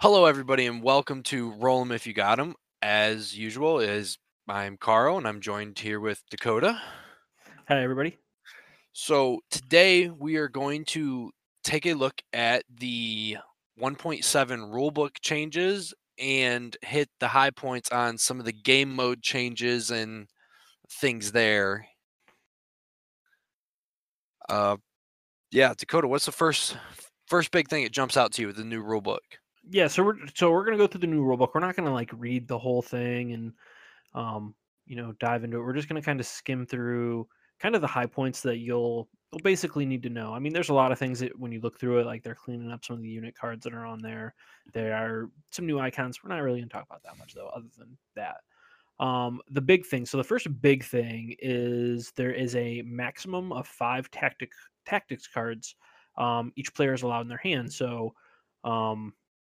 Hello, everybody, and welcome to Roll 'em If You Got 'em. As usual, I'm Carl, and I'm joined here with Dakota. Hi, everybody. So today we are going to take a look at the 1.7 rulebook changes and hit the high points on some of the game mode changes and things there. Uh, yeah, Dakota, what's the first big thing that jumps out to you with the new rulebook? Yeah, so we're gonna go through the new rulebook. We're not gonna like read the whole thing and um, dive into it. We're just gonna kind of skim through kind of the high points that you'll basically need to know. I mean, there's a lot of things that when you look through it, like they're cleaning up some of the unit cards that are on there. There are some new icons. We're not really gonna talk about that much though, other than that. The big thing. So the first big thing is there is a maximum of five tactics cards. Each player is allowed in their hand. So um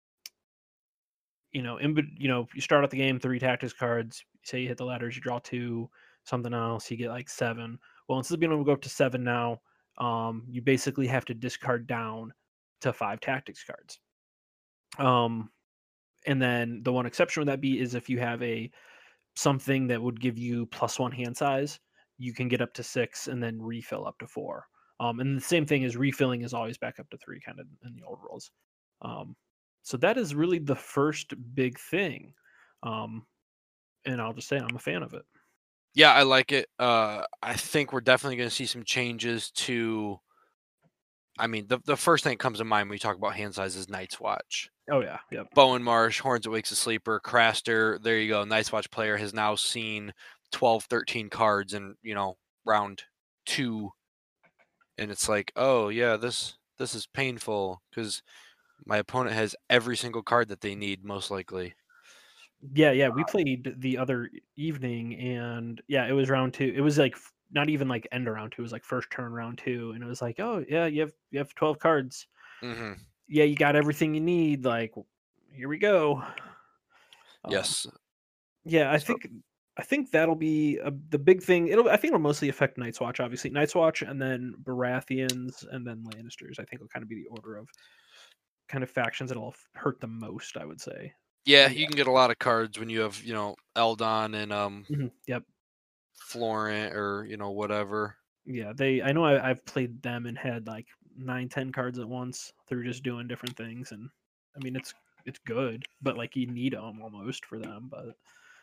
you start out the game, 3 tactics cards. Say you hit the ladders, you draw 2, something else, you get, like, 7. Well, instead of being able to go up to 7 now, you basically have to discard down to 5 tactics cards. Um, and then the one exception would that be is if you have a something that would give you +1 hand size, you can get up to 6 and then refill up to 4. And the same thing is refilling is always back up to 3 kind of in the old rules. Um, so that is really the first big thing. Um, and I'll just say I'm a fan of it. Yeah, I like it. I think we're definitely going to see some changes to. I mean, the first thing that comes to mind when we talk about hand size is Night's Watch. Oh yeah, yep. Bowen Marsh, Horns that Wakes a Sleeper, Craster, there you go. Night's Watch player has now seen 12, 13 cards in, round two. And it's like, oh yeah, this is painful because my opponent has every single card that they need, most likely. Yeah, we played the other evening and yeah, it was round 2. It was like not even like end of round 2, it was like first turn round 2 and it was like, "Oh, yeah, you have 12 cards. Hmm. Yeah, you got everything you need. Like, here we go." Um, Yes. yeah, I So think I think that'll be the big thing. I think it'll mostly affect Night's Watch, obviously. Night's Watch, and then Baratheons, and then Lannisters. I think will kind of be the order of kind of factions that'll hurt the most. I would say. yeah, But you can get a lot of cards when you have, Eldon and yeah, yep, Florent or, whatever. yeah. I know I've played them and had like 9, 10 cards at once through just doing different things, and I mean it's good, but like you need them almost for them. But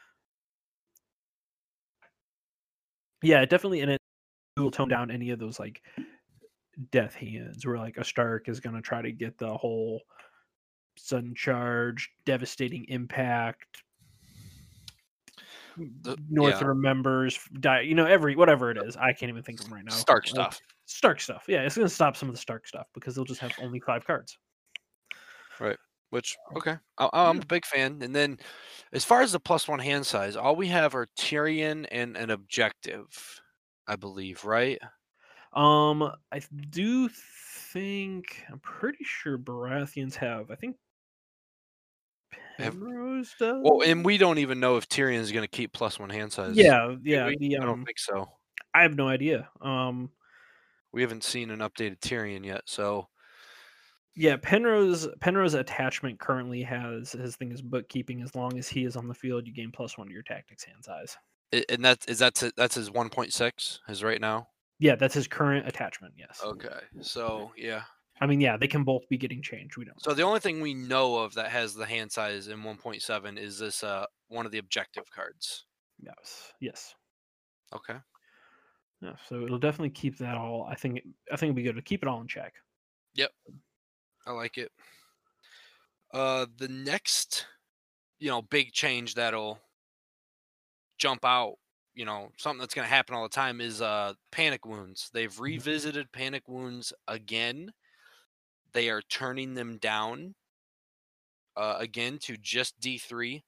yeah, it definitely and it will tone down any of those like death hands where like a Stark is going to try to get the whole sudden charge, devastating impact, Yeah, North remembers, die, every whatever it is. I can't even think of them right now. Stark stuff. Stark stuff. Yeah, it's going to stop some of the Stark stuff because they'll just have only 5 cards. Right. Which okay, I'm Yeah. a big fan. And then, as far as the +1 hand size, all we have are Tyrion and an objective, I believe, right? I do think I'm pretty sure Baratheons have. I think Have Penrose well, does. and we don't even know if Tyrion's going to keep +1 hand size. Yeah, Do yeah. we? I don't think so. I have no idea. We haven't seen an updated Tyrion yet, so Yeah, Penrose attachment currently has his thing is bookkeeping. As long as he is on the field, you gain +1 to your tactics hand size. and that's his 1.6 is right now. Yeah, that's his current attachment. Yes, Okay, so yeah. I mean, yeah, they can both be getting changed. We don't So know. the only thing we know of that has the hand size in 1.7 is this one of the objective cards. Yes, yes, Okay. yeah. So it'll definitely keep that all. I think it'll be good to keep it all in check. Yep, I like it. The next, big change that'll jump out, something that's going to happen all the time is panic wounds. They've Mhm. revisited panic wounds again. They are turning them down again to just D3.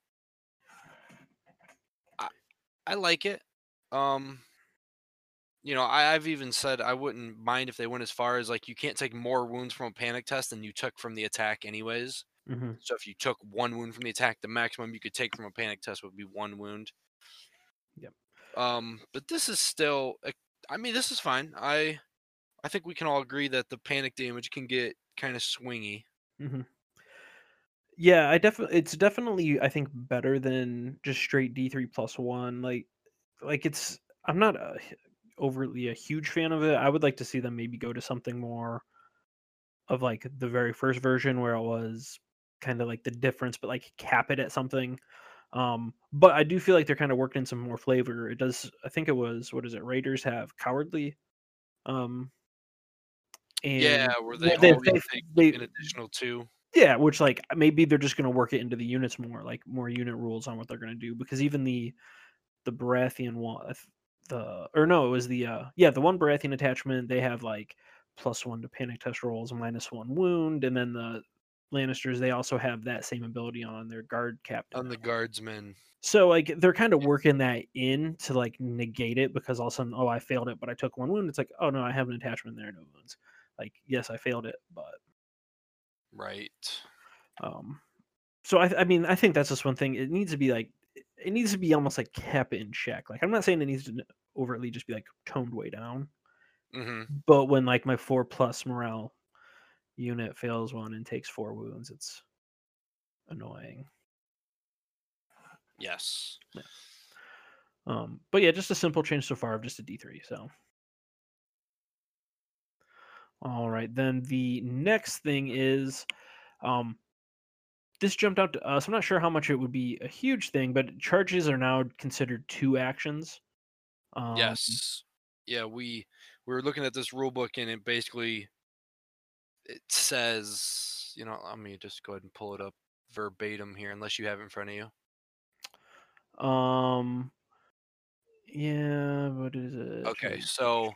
I, I like it. Um, I've even said I wouldn't mind if they went as far as like you can't take more wounds from a panic test than you took from the attack, anyways. Mhm. So if you took one wound from the attack, the maximum you could take from a panic test would be one wound. Yep. But this is still, I mean, this is fine. I think we can all agree that the panic damage can get kind of swingy. Mhm. Yeah, it's definitely, I think, better than just straight D3 plus one. It's I'm not overtly a huge fan of it. I would like to see them maybe go to something more of like the very first version where it was kind of like the difference, but like cap it at something. But I do feel like they're kind of working in some more flavor. It does. I think it was, what is it? Raiders have cowardly, um, Yeah, and where they well, always take they an additional 2. yeah, which like maybe they're just going to work it into the units more, like more unit rules on what they're going to do. Because even the Baratheon one, the or no, it was the one Baratheon attachment. They have like +1 to panic test rolls, -1 wound, and then the Lannisters, they also have that same ability on their guard captain On the now. guardsmen. So like they're kind of working that in to like negate it, because all of a sudden, oh, I failed it, but I took 1 wound. It's like, oh no, I have an attachment there, no wounds. Like, yes, I failed it, but Right. um so I mean, I think that's just one thing. It needs to be like, it needs to be almost like kept in check. Like, I'm not saying it needs to overtly just be like toned way down, Mhm. but when like my 4+ morale unit fails one and takes 4 wounds, it's annoying. Yes. Yeah. But yeah, just a simple change so far of just a D3. So all right, then the next thing is, um this jumped out to us. I'm not sure how much it would be a huge thing, but charges are now considered 2 actions. Um, Yes. Yeah, we were looking at this rule book and it basically it says, let me just go ahead and pull it up verbatim here unless you have it in front of you. um, Yeah, what is it? Okay, so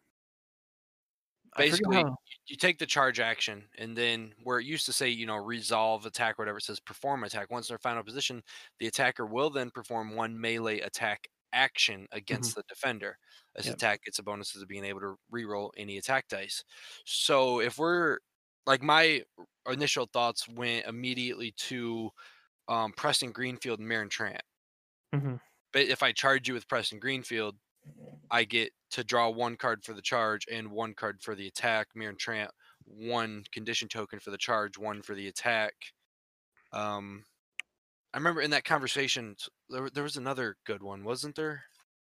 I forget basically how. you take the charge action and then where it used to say, resolve attack, whatever, it says perform attack. Once in their final position, the attacker will then perform one melee attack action Mhm, against the defender. This yep. attack gets a bonus of being able to reroll any attack dice. So if we're like my initial thoughts went immediately to Preston Greenfield and Marin Trant. Mhm. But if I charge you with Preston Greenfield, I get to draw 1 card for the charge and 1 card for the attack. Mirren Trant, 1 condition token for the charge, 1 for the attack. Um, I remember in that conversation, there was another good one, wasn't there?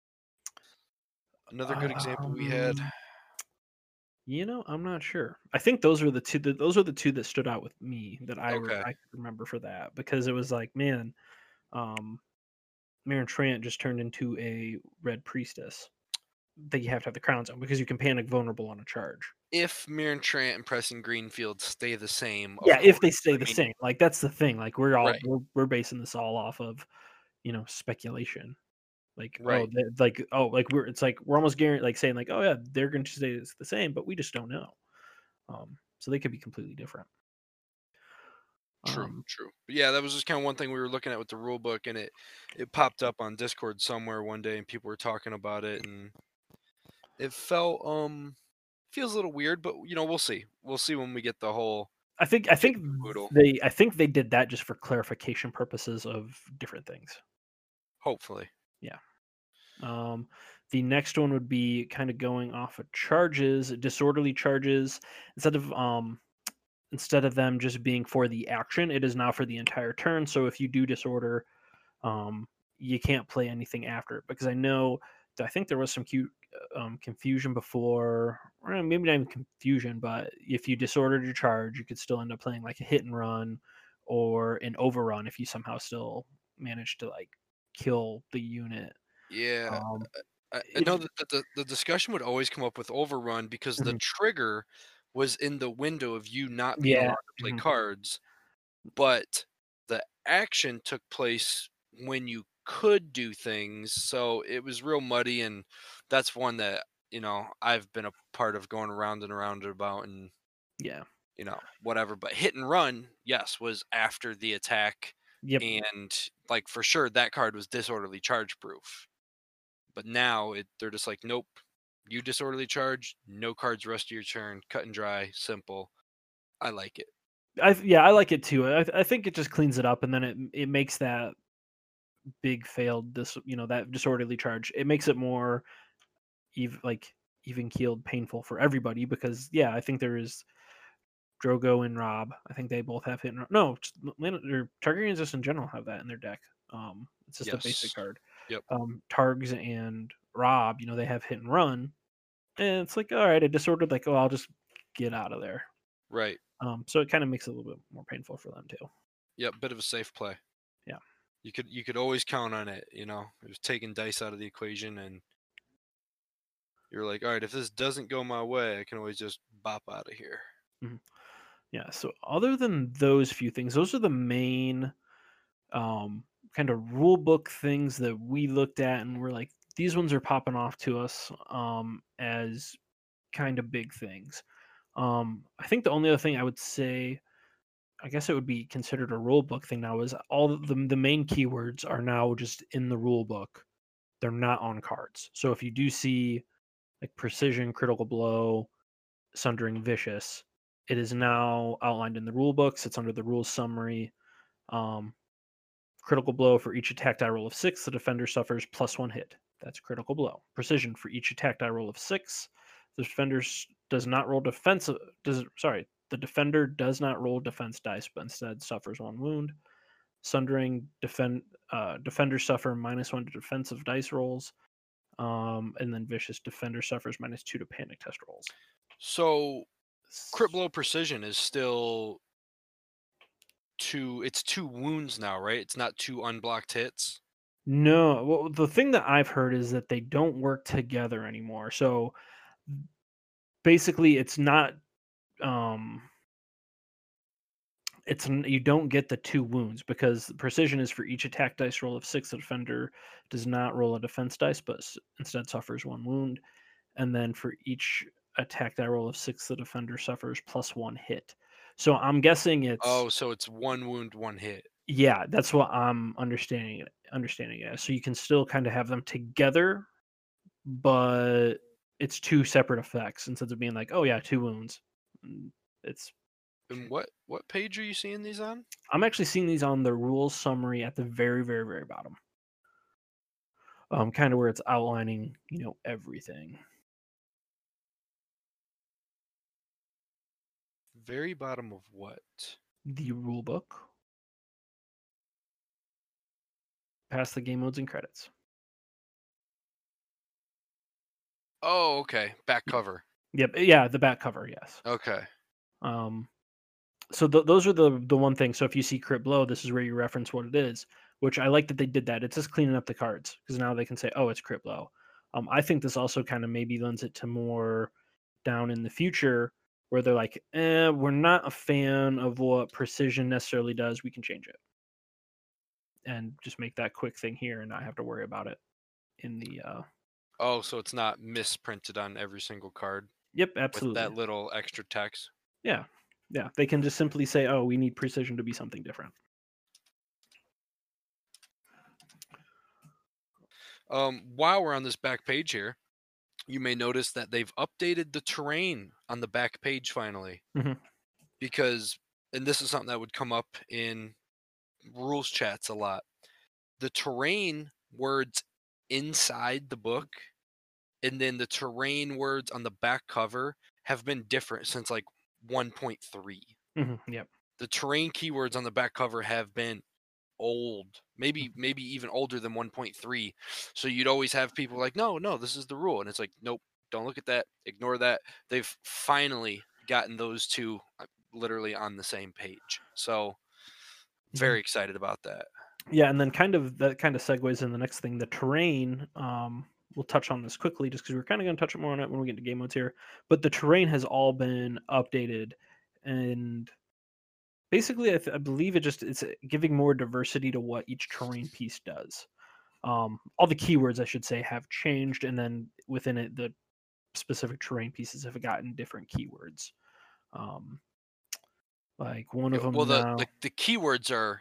Another good example we had. Um, I'm not sure. I think those are the two that stood out with me that Okay. I could remember for that, because it was like, man, um, Maren Trant just turned into a red priestess that you have to have the crowns on, because you can panic vulnerable on a charge. If Mirren Trant and Preston Greenfield stay the same, of Yeah, if they course. stay I the mean, same. Like, that's the thing. Like, right, we're basing this all off of, speculation. Like, right. we're it's like we're almost guaranteed, like saying like, oh yeah, they're going to stay the same, but we just don't know. So they could be completely different. True, Um, true. But yeah, that was just kind of one thing we were looking at with the rule book, and it popped up on Discord somewhere one day, and people were talking about it, and it felt feels a little weird, but we'll see. We'll see when we get the whole I kit think and caboodle. they did that just for clarification purposes of different things. Hopefully. Yeah. Um, the next one would be kind of going off of charges, disorderly charges. Instead of instead of them just being for the action, it is now for the entire turn. So if you do disorder, um, you can't play anything after it, because I think there was some cute confusion before, or maybe not even confusion, but if you disordered your charge, you could still end up playing like a hit and run or an overrun if you somehow still managed to like kill the unit. Yeah. Um, I know it's that the discussion would always come up with overrun because the Mhm. trigger was in the window of you not being allowed Yeah. to play Mhm. cards, but the action took place when you could do things, so it was real muddy, and that's one that, I've been a part of going around and around about and, Yeah. whatever, but hit and run, yes, was after the attack, Yep. and, like, for sure, that card was disorderly charge proof. But now they're just like, nope, you disorderly charge, no cards rest of your turn, cut and dry, simple. I like it. I like it too. I think it just cleans it up, and then it makes that big failed that disorderly charge. It makes it more even keeled, painful for everybody, because yeah, I think there is Drogo and Rob. I think they both have hit and run. No, or Targaryens just in general have that in their deck. It's just a basic Yes. card. Yep. Targs and Rob, they have hit and run, and it's like, all right, a disordered, like, oh, I'll just get out of there. Right. So it kind of makes it a little bit more painful for them too. Yep. Bit of a safe play. Yeah. You could always count on it. It was taking dice out of the equation, and you're like, all right, if this doesn't go my way, I can always just bop out of here. Mhm. Yeah. So other than those few things, those are the main kind of rule book things that we looked at, and we're like, these ones are popping off to us as kind of big things. I think the only other thing I would say, I guess it would be considered a rule book thing now, is all the main keywords are now just in the rule book. They're not on cards. So if you do see like precision, critical blow, sundering, vicious, it is now outlined in the rule books. It's under the rules summary. Um, Critical blow, for each attack die roll of 6, the defender suffers +1 hit. That's critical blow. Precision, for each attack die roll of 6, the defender does not roll defensive. The defender does not roll defense dice, but instead suffers 1 wound. Sundering, defenders suffer -1 to defensive dice rolls, and then vicious, defender suffers -2 to panic test rolls. So crit blow precision is still it's 2 wounds now, right? It's not 2 unblocked hits. No, well, the thing that I've heard is that they don't work together anymore. So basically, it's not. Um, you don't get the 2 wounds because precision is for each attack dice roll of 6. The defender does not roll a defense dice, but instead suffers 1 wound. And then for each attack die roll of 6, the defender suffers +1 hit. So I'm guessing it's. Oh, so it's 1 wound, 1 hit. Yeah, that's what I'm understanding it as. So you can still kind of have them together, but it's 2 separate effects instead of being like, oh yeah, 2 wounds. It's. And what page are you seeing these on? I'm actually seeing these on the rules summary at the very, very, very bottom. Kind of where it's outlining, everything. Very bottom of what? The rule book, past the game modes and credits. Oh, okay. Back cover. Yep, yeah, the back cover, yes. Okay. So those are the one thing. So if you see crit blow, this is where you reference what it is, which I like that they did that. It's just cleaning up the cards because now they can say, oh, it's crit blow. I think this also kind of maybe lends it to more down in the future where they're like, we're not a fan of what precision necessarily does. We can change it and just make that quick thing here and not have to worry about it in the. Oh, so it's not misprinted on every single card Yep, with absolutely. that little extra text. Yeah. Yeah. They can just simply say, oh, we need precision to be something different. While we're on this back page here, you may notice that they've updated the terrain on the back page finally. Mhm. Because, and this is something that would come up in rules chats a lot. The terrain words inside the book and then the terrain words on the back cover have been different since like 1.3. Yep. The terrain keywords on the back cover have been old, maybe even older than 1.3. So you'd always have people like, no, this is the rule, and it's like, nope, don't look at that, ignore that. They've finally gotten those two literally on the same page. So very excited about that. Yeah, and then that kind of segues in the next thing, the terrain. We'll touch on this quickly just because we're kind of going to touch more on it when we get to game modes here. But the terrain has all been updated, and basically, I believe it's giving more diversity to what each terrain piece does. All the keywords, I should say, have changed, and then within it, the specific terrain pieces have gotten different keywords. Like one of them Well, now. the keywords are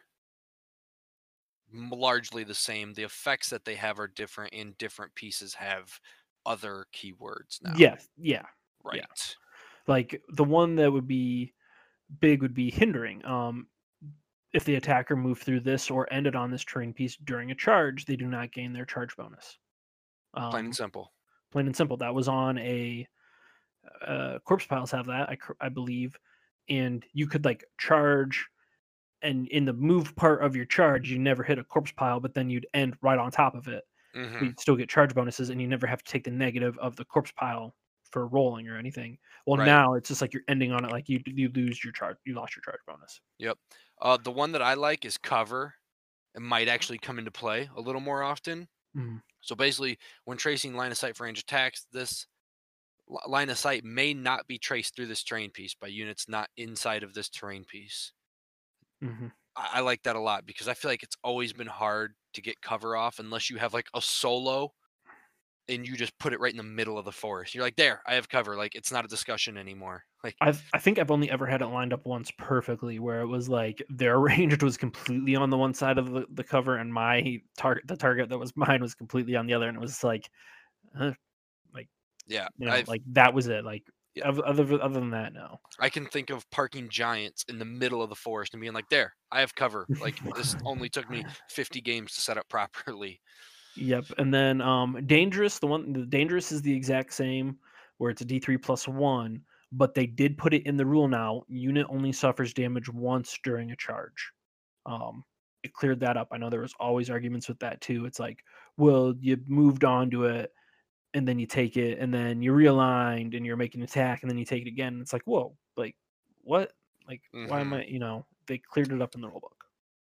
largely the same. The effects that they have are different, and different pieces have other keywords now. Yes, yeah, Right. yeah. Like the one that would be big would be hindering. If the attacker moved through this or ended on this terrain piece during a charge, they do not gain their charge bonus. Plain and simple. Plain and simple. That was on a corpse piles have that, I believe. and you could like charge, and in the move part of your charge, you never hit a corpse pile, but then you'd end right on top of it. But Mm-hmm. you'd still get charge bonuses, and you never have to take the negative of the corpse pile for rolling or anything. Well, Right. now it's just like you're ending on it, like you lose your charge, you lost your charge bonus. Yep. The one that I like is cover. It might actually come into play a little more often. Mhm, So basically, when tracing line of sight for range attacks, this line of sight may not be traced through this terrain piece by units not inside of this terrain piece. mhm. I like that a lot because I feel like it's always been hard to get cover off unless you have like a solo and you just put it right in the middle of the forest. You're like, there, I have cover. Like it's not a discussion anymore. Like, I think I've only ever had it lined up once perfectly, where it was like their range was completely on the one side of the cover, and the target that was mine was completely on the other, and it was like, uh, like yeah, I've like that was it. Like yeah, other than that, no. I can think of parking giants in the middle of the forest and being like, there, I have cover. Like this only took me 50 games to set up properly. Yep, and then, the dangerous is the exact same, where it's a D3 plus 1, but they did put it in the rule now, unit only suffers damage once during a charge. Um, it cleared that up. I know there was always arguments with that too. It's like, well, you moved on to it, and then you take it, and then you realigned, and you're making an attack, and then you take it again. It's like, whoa, like, what? Like, why am Hmm. I they cleared it up in the rule book.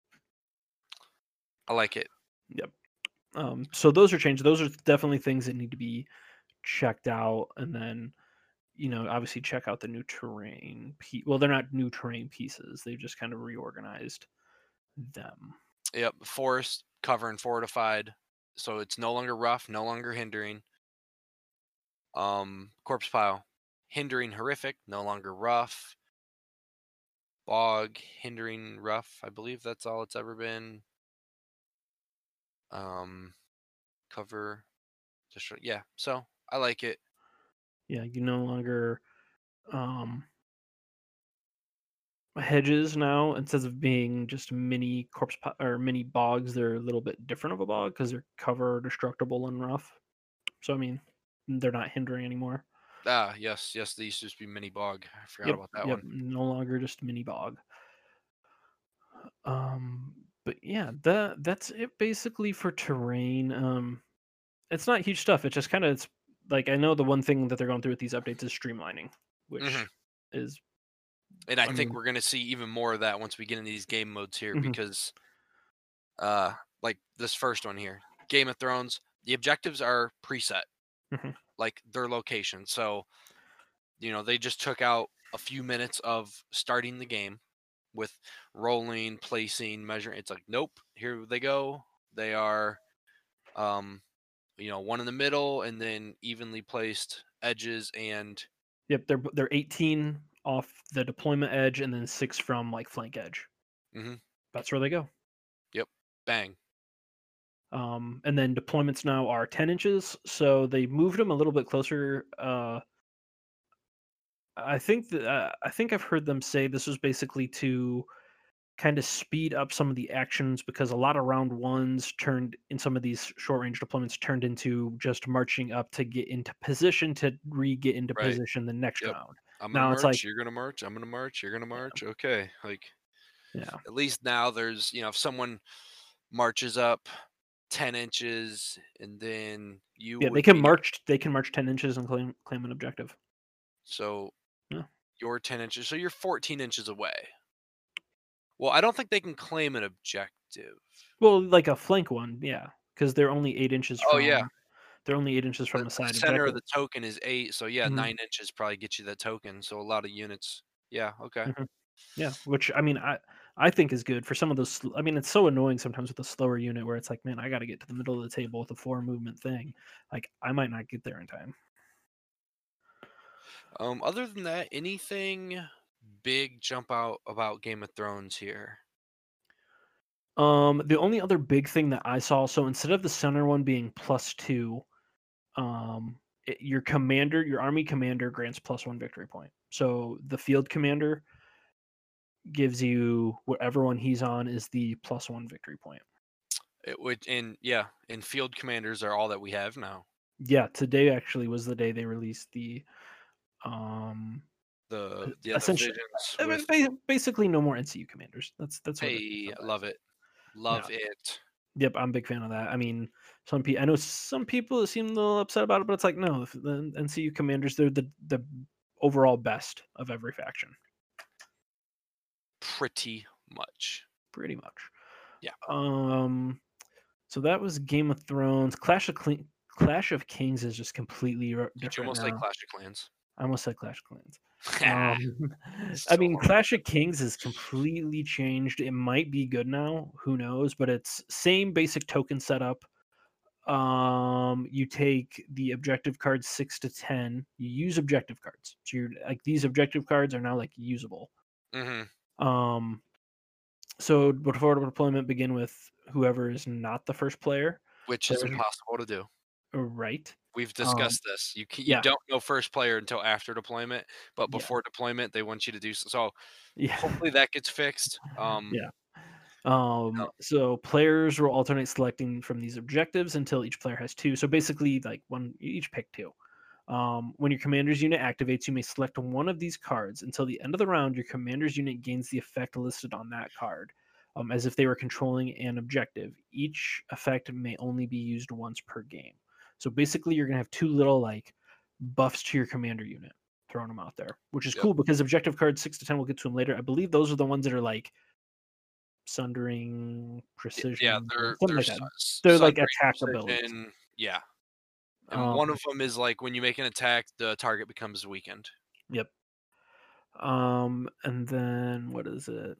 I like it. Yep. So those are changes. Those are definitely things that need to be checked out, and then obviously check out the new terrain. Well, they're not new terrain pieces. They've just kind of reorganized them. Yep, forest cover and fortified, so it's no longer rough, no longer hindering. Corpse pile, hindering horrific, no longer rough. Bog, hindering rough. I believe that's all it's ever been. Um, cover, just yeah. So I like it. Yeah, you no longer um, hedges now, instead of being just mini or mini bogs. They're a little bit different of a bog because they're cover, destructible, and rough. So I mean, they're not hindering anymore. Ah, yes, yes. They used to just be mini bog. I forgot Yep, about that yep. one. No longer just mini bog. Um, but yeah, that's it basically for terrain. It's not huge stuff. It's just kind of it's like I know the one thing that they're going through with these updates is streamlining, Hmm. which is And I I think mean, we're gonna see even more of that once we get into these game modes here, mhm, because like this first one here, Game of Thrones, the objectives are preset, mhm. like their location. So they just took out a few minutes of starting the game with rolling, placing, measuring. It's like, nope, here they go. They are, um, one in the middle and then evenly placed edges and Yep, they're 18 off the deployment edge and then 6 from like flank edge. hmm That's where they go. yep, bang. And then deployments now are 10 inches, so they moved them a little bit closer. I think I've heard them say this was basically to kind of speed up some of the actions, because a lot of round ones turned in some of these short range deployments turned into just marching up to get into position to get into Right. position the next Yep. round. I'm gonna Now it's march. like, You're gonna march. I'm gonna march. You're gonna yeah, march. Okay. Like yeah, at least now there's if someone marches up 10 inches and then you yeah. would be They can march 10 inches and claim an objective. so Yeah. you're 10 inches, so you're 14 inches away. Well, I don't think they can claim an objective. Well, like a flank one, yeah, because Oh yeah, they're only 8 inches from a the side center of objective. the token is 8, so yeah, Mhm, 9 inches probably get you that token. So a lot of units. Yeah, okay. mhm. Yeah, which I mean, I think is good for some of those. I mean, it's so annoying sometimes with a slower unit where it's like, man, I got to get to the middle of the table with a 4 movement thing. Like, I might not get there in time. Other than that, anything big jump out about Game of Thrones here? The only other big thing that I saw, so instead of the center one being +2, your army commander grants +1 victory point. So the field commander gives you whatever one he's on is the +1 victory point. It would, and yeah, and field commanders are all that we have now. Yeah, today actually was the day they released the um The Essentially, visions I with mean, basically no more NCU commanders. That's what it hey, love summarizes. it. Yeah. Love it. Yep, I'm a big fan of that. I mean, I know some people seem a little upset about it, but it's like no, the NCU commanders, they're the overall best of every faction, Pretty much. pretty much. Yeah. Um, so that was Game of Thrones. Clash of Kings is just completely Did you different almost say now. Clash of Clans? I almost said Clash of Clans. Ah, Um, I so mean, hard. Clash of Kings is completely changed. It might be good now, who knows? But it's same basic token setup. You take the objective cards 6 to 10. You use objective cards, so you're like these objective cards are now like usable. Mhm. Um, so before deployment, begin with whoever is not the first player. Which is Players, impossible to do. right? We've Um, discussed this. You yeah, don't know first player until after deployment, but yeah, before deployment, they want you to do so yeah, hopefully that gets fixed. yeah. No, So players will alternate selecting from these objectives until each player has two. So basically, like one, you each pick two. When your commander's unit activates, you may select one of these cards. Until the end of the round, your commander's unit gains the effect listed on that card, as if they were controlling an objective. Each effect may only be used once per game. So basically, you're going to have two little like buffs to your commander unit, throwing them out there, which is yep. cool because objective cards 6 to 10, we'll get to them later. I believe those are the ones that are like sundering, Yeah, precision, something they're like that. They're like sundering attack abilities. precision. Yeah. And one Um, of them is like when you make an attack, the target becomes weakened. yep. And then what is it?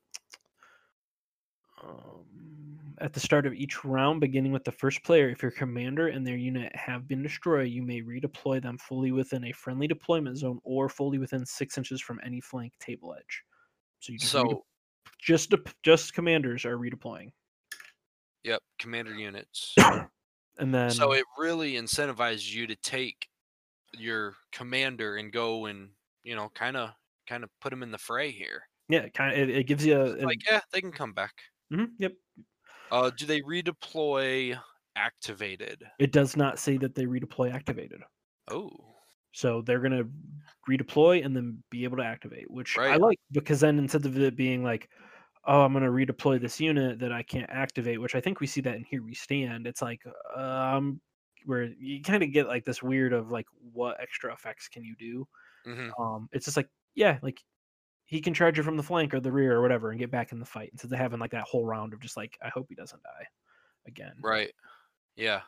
At the start of each round, beginning with the first player, if your commander and their unit have been destroyed, you may redeploy them fully within a friendly deployment zone or fully within 6 inches from any flank table edge. So you So, just commanders are redeploying, yep, commander units. and So then it really incentivizes you to take your commander and go and, kind of put them in the fray here. yeah, it gives you It's like, yeah, they can come back. yep. Do they redeploy activated? It does not say that they redeploy activated. Oh, So they're gonna redeploy and then be able to activate, which I right. like because then instead of it being like, oh, I'm gonna redeploy this unit that I can't activate, which I think we see that in Here We Stand. It's like where you kind of get like this weird of like what extra effects can you do? Mhm. It's just like yeah, like he can charge you from the flank or the rear or whatever and get back in the fight instead of having like that whole round of just like I hope he doesn't die again. Right. Yeah.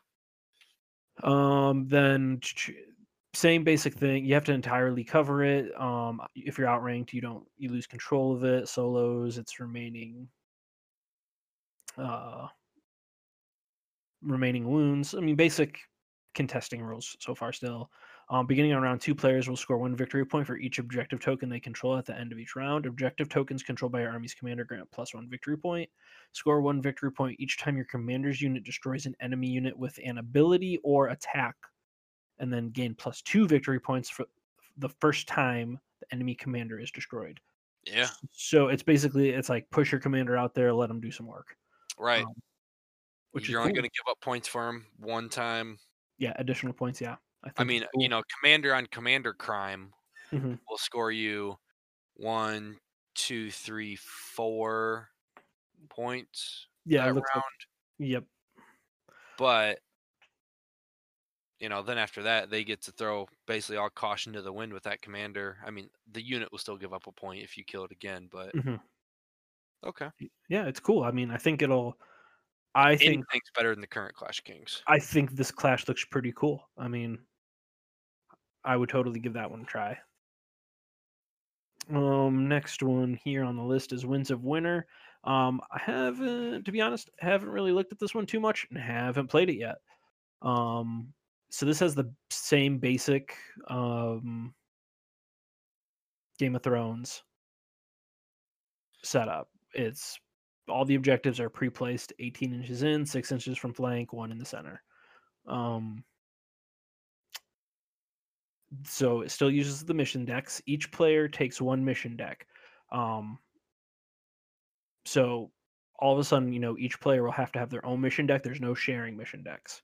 Then same basic thing. You have to entirely cover it. If you're outranked, you lose control of it. Solos, it's uh remaining wounds. I mean, basic contesting rules so far still. Beginning on round two, players will score one victory point for each objective token they control at the end of each round. Objective tokens controlled by your army's commander grant plus one victory point. Score one victory point each time your commander's unit destroys an enemy unit with an ability or attack, and then gain plus two victory points for the first time the enemy commander is destroyed. Yeah. So it's like push your commander out there, let them do some work, Right. um, which is You're only cool. gonna give up points for him one time. Yeah, additional points. Yeah, I I think it's mean, cool. commander on commander crime Hmm. will score you 1, 2, 3, 4 points Yeah, it that looks like round, yep. but, then after that, they get to throw basically all caution to the wind with that commander. I mean, the unit will still give up a point if you kill it again, but Hmm. okay. Yeah, it's cool. I mean, I think Anything's better than the current Clash of Kings. I think this clash looks pretty cool. I mean, I would totally give that one a try. Next one here on the list is Winds of Winter. I haven't, to be honest, haven't really looked at this one too much and haven't played it yet. Um, so this has the same basic Game of Thrones setup. It's all the objectives are pre-placed 18 inches in, 6 inches from flank, one in the center. Um, so it still uses the mission decks. Each player takes one mission deck. Um, so all of a sudden, each player will have to have their own mission deck. There's no sharing mission decks.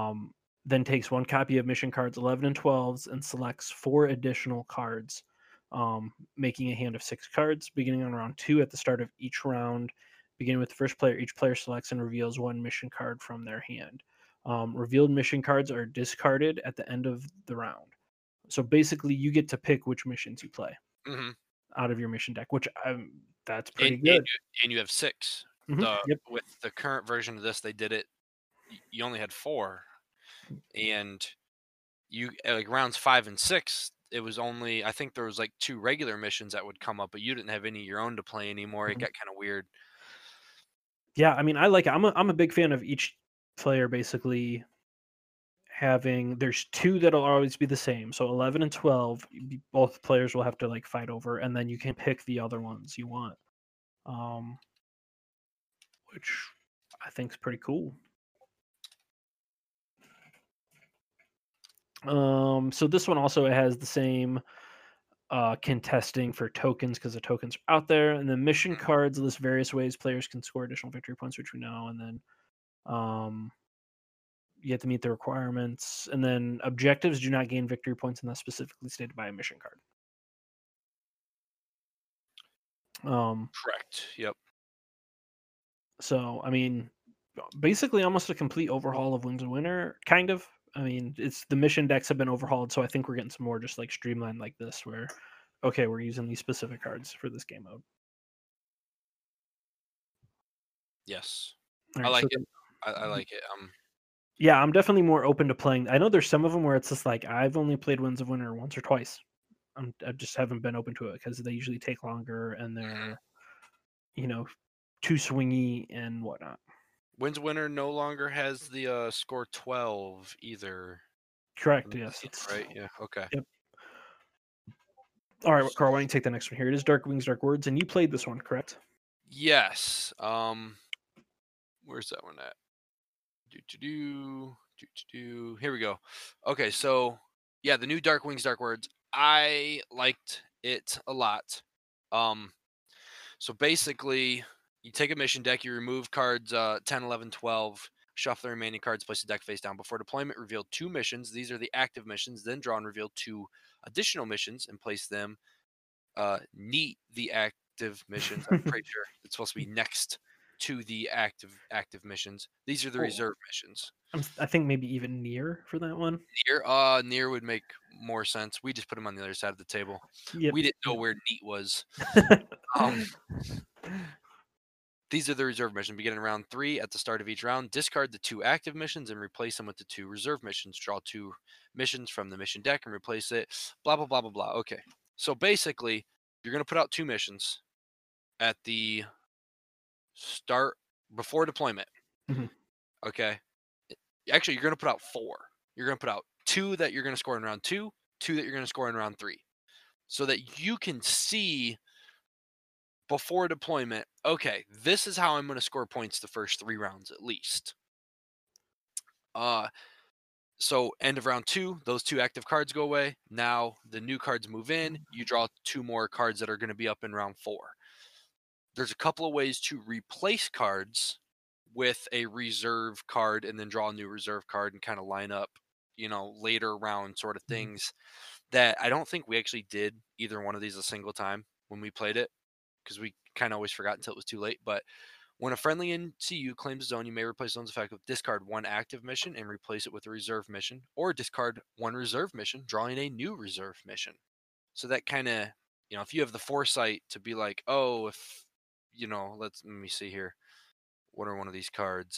Then takes one copy of mission cards 11 and 12s and selects four additional cards making a hand of 6 cards, beginning on round 2. At the start of each round, beginning with the first player, each player selects and reveals one mission card from their hand. Revealed mission cards are discarded at the end of the round. So basically, you get to pick which missions you play Hmm. out of your mission deck, which that's And pretty good. you have 6. Yep. With the current version of this, they did it. You only had 4, and you like rounds 5 and 6. It was only, I think there was like 2 regular missions that would come up, but you didn't have any of your own to play anymore. It Mhm. got kind of weird. Yeah, I mean, I like it. I'm a big fan of each player basically having there's 2 that'll always be the same. So 11 and 12, both players will have to like fight over, and then you can pick the other ones you want. Um, which I think is pretty cool. So this one also has the same contesting for tokens because the tokens are out there, and then mission cards list various ways players can score additional victory points, which we know, and then um, you have to meet the requirements, and then objectives do not gain victory points unless specifically stated by a mission card. Um, Correct. Yep. so I mean, basically almost a complete overhaul of Wings of Winter, kind of. I mean, it's the mission decks have been overhauled, so I think we're getting some more just like streamlined like this, where okay, we're using these specific cards for this game mode. Yes. All I right, like so it. then, I like it. yeah, I'm definitely more open to playing. I know there's some of them where it's just like I've only played Winds of Winter once or twice. I just haven't been open to it because they usually take longer and Mhm. they're you know too swingy and whatnot. Winds Winter no longer has the score 12 either. Correct. Let me Yes. see, It's right? Yeah. Okay. yep. All right, Carl. Why don't you take the next one here? It is Dark Wings, Dark Words, and you played this one, correct? Yes. Where's that one at? Here we go. Okay, so yeah, the new Dark Wings, Dark Words. I liked it a lot. Um, so basically, you take a mission deck, you remove cards 10, 11, 12, shuffle the remaining cards, place the deck face down. Before deployment, reveal 2 missions. These are the active missions. Then draw and reveal 2 additional missions and place them neat the active missions. I'm pretty sure it's supposed to be next to the active missions. These are the Oh, reserve missions. I think maybe even near for that one. Near would make more sense. We just put them on the other side of the table. Yep. We didn't know Yep. where neat was. Um, these are the reserve missions. Beginning round 3, at the start of each round, discard the 2 active missions and replace them with the 2 reserve missions. Draw 2 missions from the mission deck and replace it. Blah blah blah blah blah. Okay, so basically, you're gonna put out 2 missions at the start before deployment. Mhm. Okay. Actually, you're going to put out 4. You're going to put out 2 that you're going to score in round 2, 2 that you're going to score in round 3, so that you can see before deployment, okay, this is how I'm going to score points the first 3 rounds at least. Uh, so end of round 2, those 2 active cards go away. Now the new cards move in. You draw 2 more cards that are going to be up in round 4. There's a couple of ways to replace cards with a reserve card and then draw a new reserve card and kind of line up, later round sort of Mhm. things that I don't think we actually did either one of these a single time when we played it because we kind of always forgot until it was too late. But when a friendly in CU claims a zone, you may replace zone's effect with discard 1 active mission and replace it with a reserve mission, or discard 1 reserve mission, drawing a new reserve mission. So that kind of, if you have the foresight to be like, oh, if, let me see here. What are one of these cards?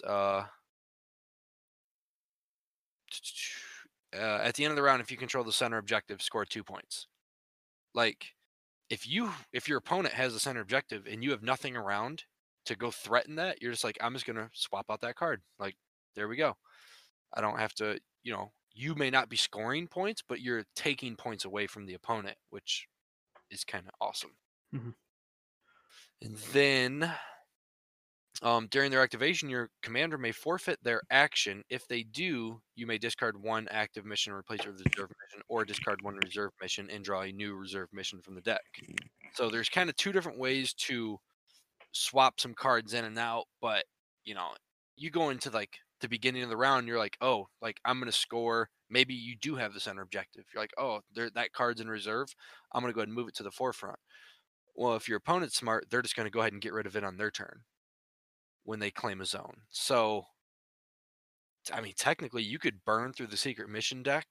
At the end of the round, if you control the center objective, score 2 points. Like, if your opponent has a center objective and you have nothing around to go threaten that, you're just like, I'm just gonna swap out that card. Like, there we go. I don't have to. You may not be scoring points, but you're taking points away from the opponent, which is kind of awesome. Mhm. And then during their activation, your commander may forfeit their action. If they do, you may discard 1 active mission and replace it with a reserve mission, or discard 1 reserve mission and draw a new reserve mission from the deck. So there's kind of 2 different ways to swap some cards in and out, but you know, you go into like the beginning of the round, you're like, oh, like I'm gonna score. Maybe you do have the center objective. You're like, oh, that card's in reserve. I'm gonna go ahead and move it to the forefront. Well, if your opponent's smart, they're just gonna go ahead and get rid of it on their turn when they claim a zone. So, I mean, technically, you could burn through the secret mission deck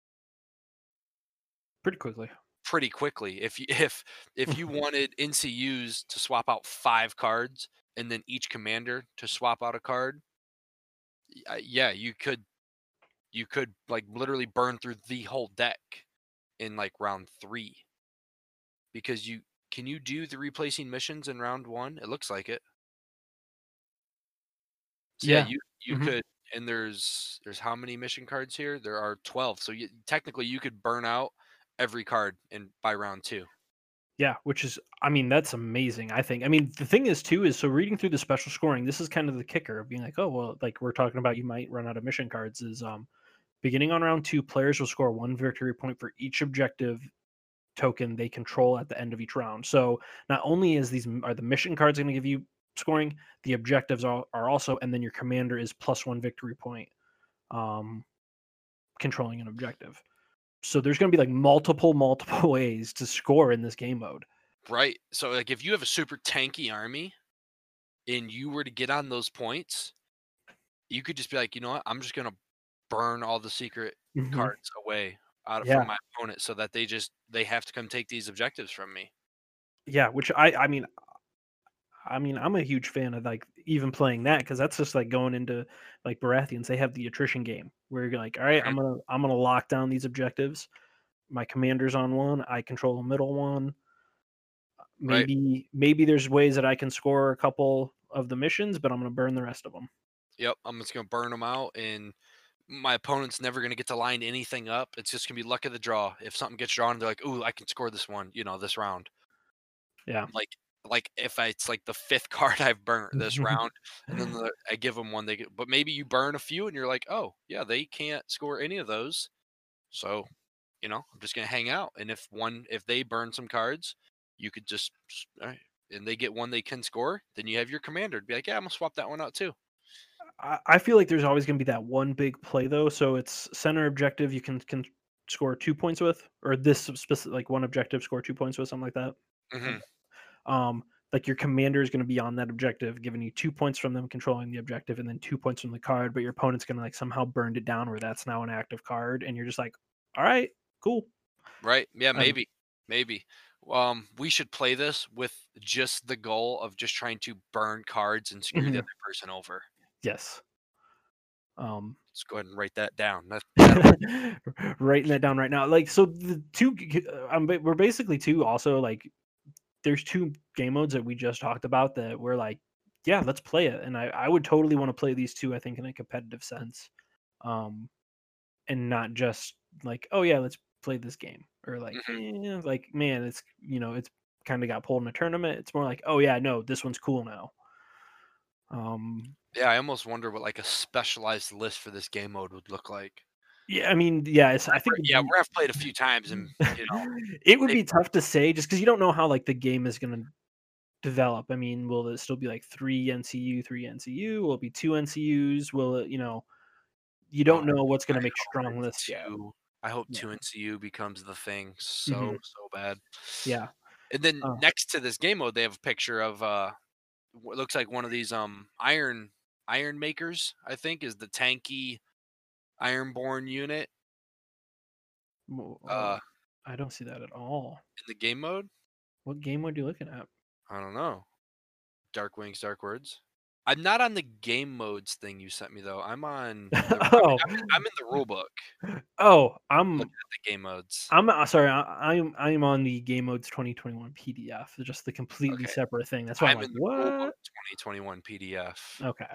pretty quickly. pretty quickly if you if you wanted NCUs to swap out 5 cards and then each commander to swap out a card. Yeah, you could like literally burn through the whole deck in like round 3 because you do the replacing missions in round 1? It looks like it. So yeah, Yeah. you Mhm. could, and there's how many mission cards here? There are 12. So technically you could burn out every card in by round 2. Yeah, which is, I mean, that's amazing, I think. I mean, the thing is too is, so reading through the special scoring, this is kind of the kicker of being like, oh well, like we're talking about, you might run out of mission cards. Is beginning on round 2, players will score 1 victory point for each objective token they control at the end of each round. So not only is are the mission cards going to give you scoring, the objectives are also, and then your commander is +1 victory point, um, controlling an objective. So there's going to be like multiple ways to score in this game mode. Right. So like if you have a super tanky army and you were to get on those points, you could just be like, you know what? I'm just gonna burn all the secret Hmm. cards away from Yeah, my opponent so that they have to come take these objectives from me. yeah. Which I mean, I'm a huge fan of like even playing that, because that's just like going into like Baratheons. They have the attrition game where you're like, all right, Mhm. I'm gonna lock down these objectives. My commander's on one. I control the middle one. Right. Maybe there's ways that I can score a couple of the missions, but I'm gonna burn the rest of them. Yep. I'm just gonna burn them out, and my opponent's never gonna get to line anything up. It's just gonna be luck of the draw. If something gets drawn, they're like, "Ooh, I can score this one," this round. Yeah. Like if it's like the fifth card I've burnt this round, and then I give them one, but maybe you burn a few, and you're like, "Oh, yeah, they can't score any of those." So, I'm just gonna hang out. And if they burn some cards, you could just all right, and they get one they can score, then you have your commander to be like, yeah, I'm gonna swap that one out too. I feel like there's always gonna be that one big play though. So it's center objective you can score 2 points with, or this specific like one objective score 2 points with, something like that. Hmm. Um, like your commander is going to be on that objective, giving you 2 points from them controlling the objective, and then 2 points from the card. But your opponent's going to like somehow burned it down where that's now an active card, and you're just like, all right, cool. Right? Yeah, Um, maybe. We should play this with just the goal of just trying to burn cards and screw the mhm, other person over. yes. Um, Let's go ahead and write that down. That'll writing that down right now. Like, so the two, we're basically two. Also, like, there's two game modes that we just talked about that we're like, yeah, let's play it, and I would totally want to play these two. I think in a competitive sense. Um, and not just like, oh yeah, let's play this game, or like, Mhm. like man, it's it's kind of got pulled in a tournament. It's more like, oh yeah, no, this one's cool now. Um, Yeah, I almost wonder what like a specialized list for this game mode would look like. yeah, I mean, yeah, I think Yeah, we're gonna have played a few times, and it would maybe be tough to say just because you don't know how like the game is going to develop. I mean, will it still be like three NCU? Will it be two NCUs? Will it, you oh, don't know what's going I to make hope strong it's lists yet. two. I hope Yeah. 2 NCU becomes the thing Hmm. so bad. Yeah. And then Uh, next to this game mode, they have a picture of what looks like one of these iron makers. I think is the tanky Ironborn unit Well, uh I don't see that at all. in the game mode. What game mode are you looking at? I don't know. Dark Wings, Dark Words. I'm not on the game modes thing you sent me though. I'm on the Oh, I'm in the rule book oh, looking at the game modes. sorry. I'm on the Game Modes 2021 PDF, just the completely Okay. separate thing. That's why I'm I'm like, in the rule book what? 2021 PDF. Okay.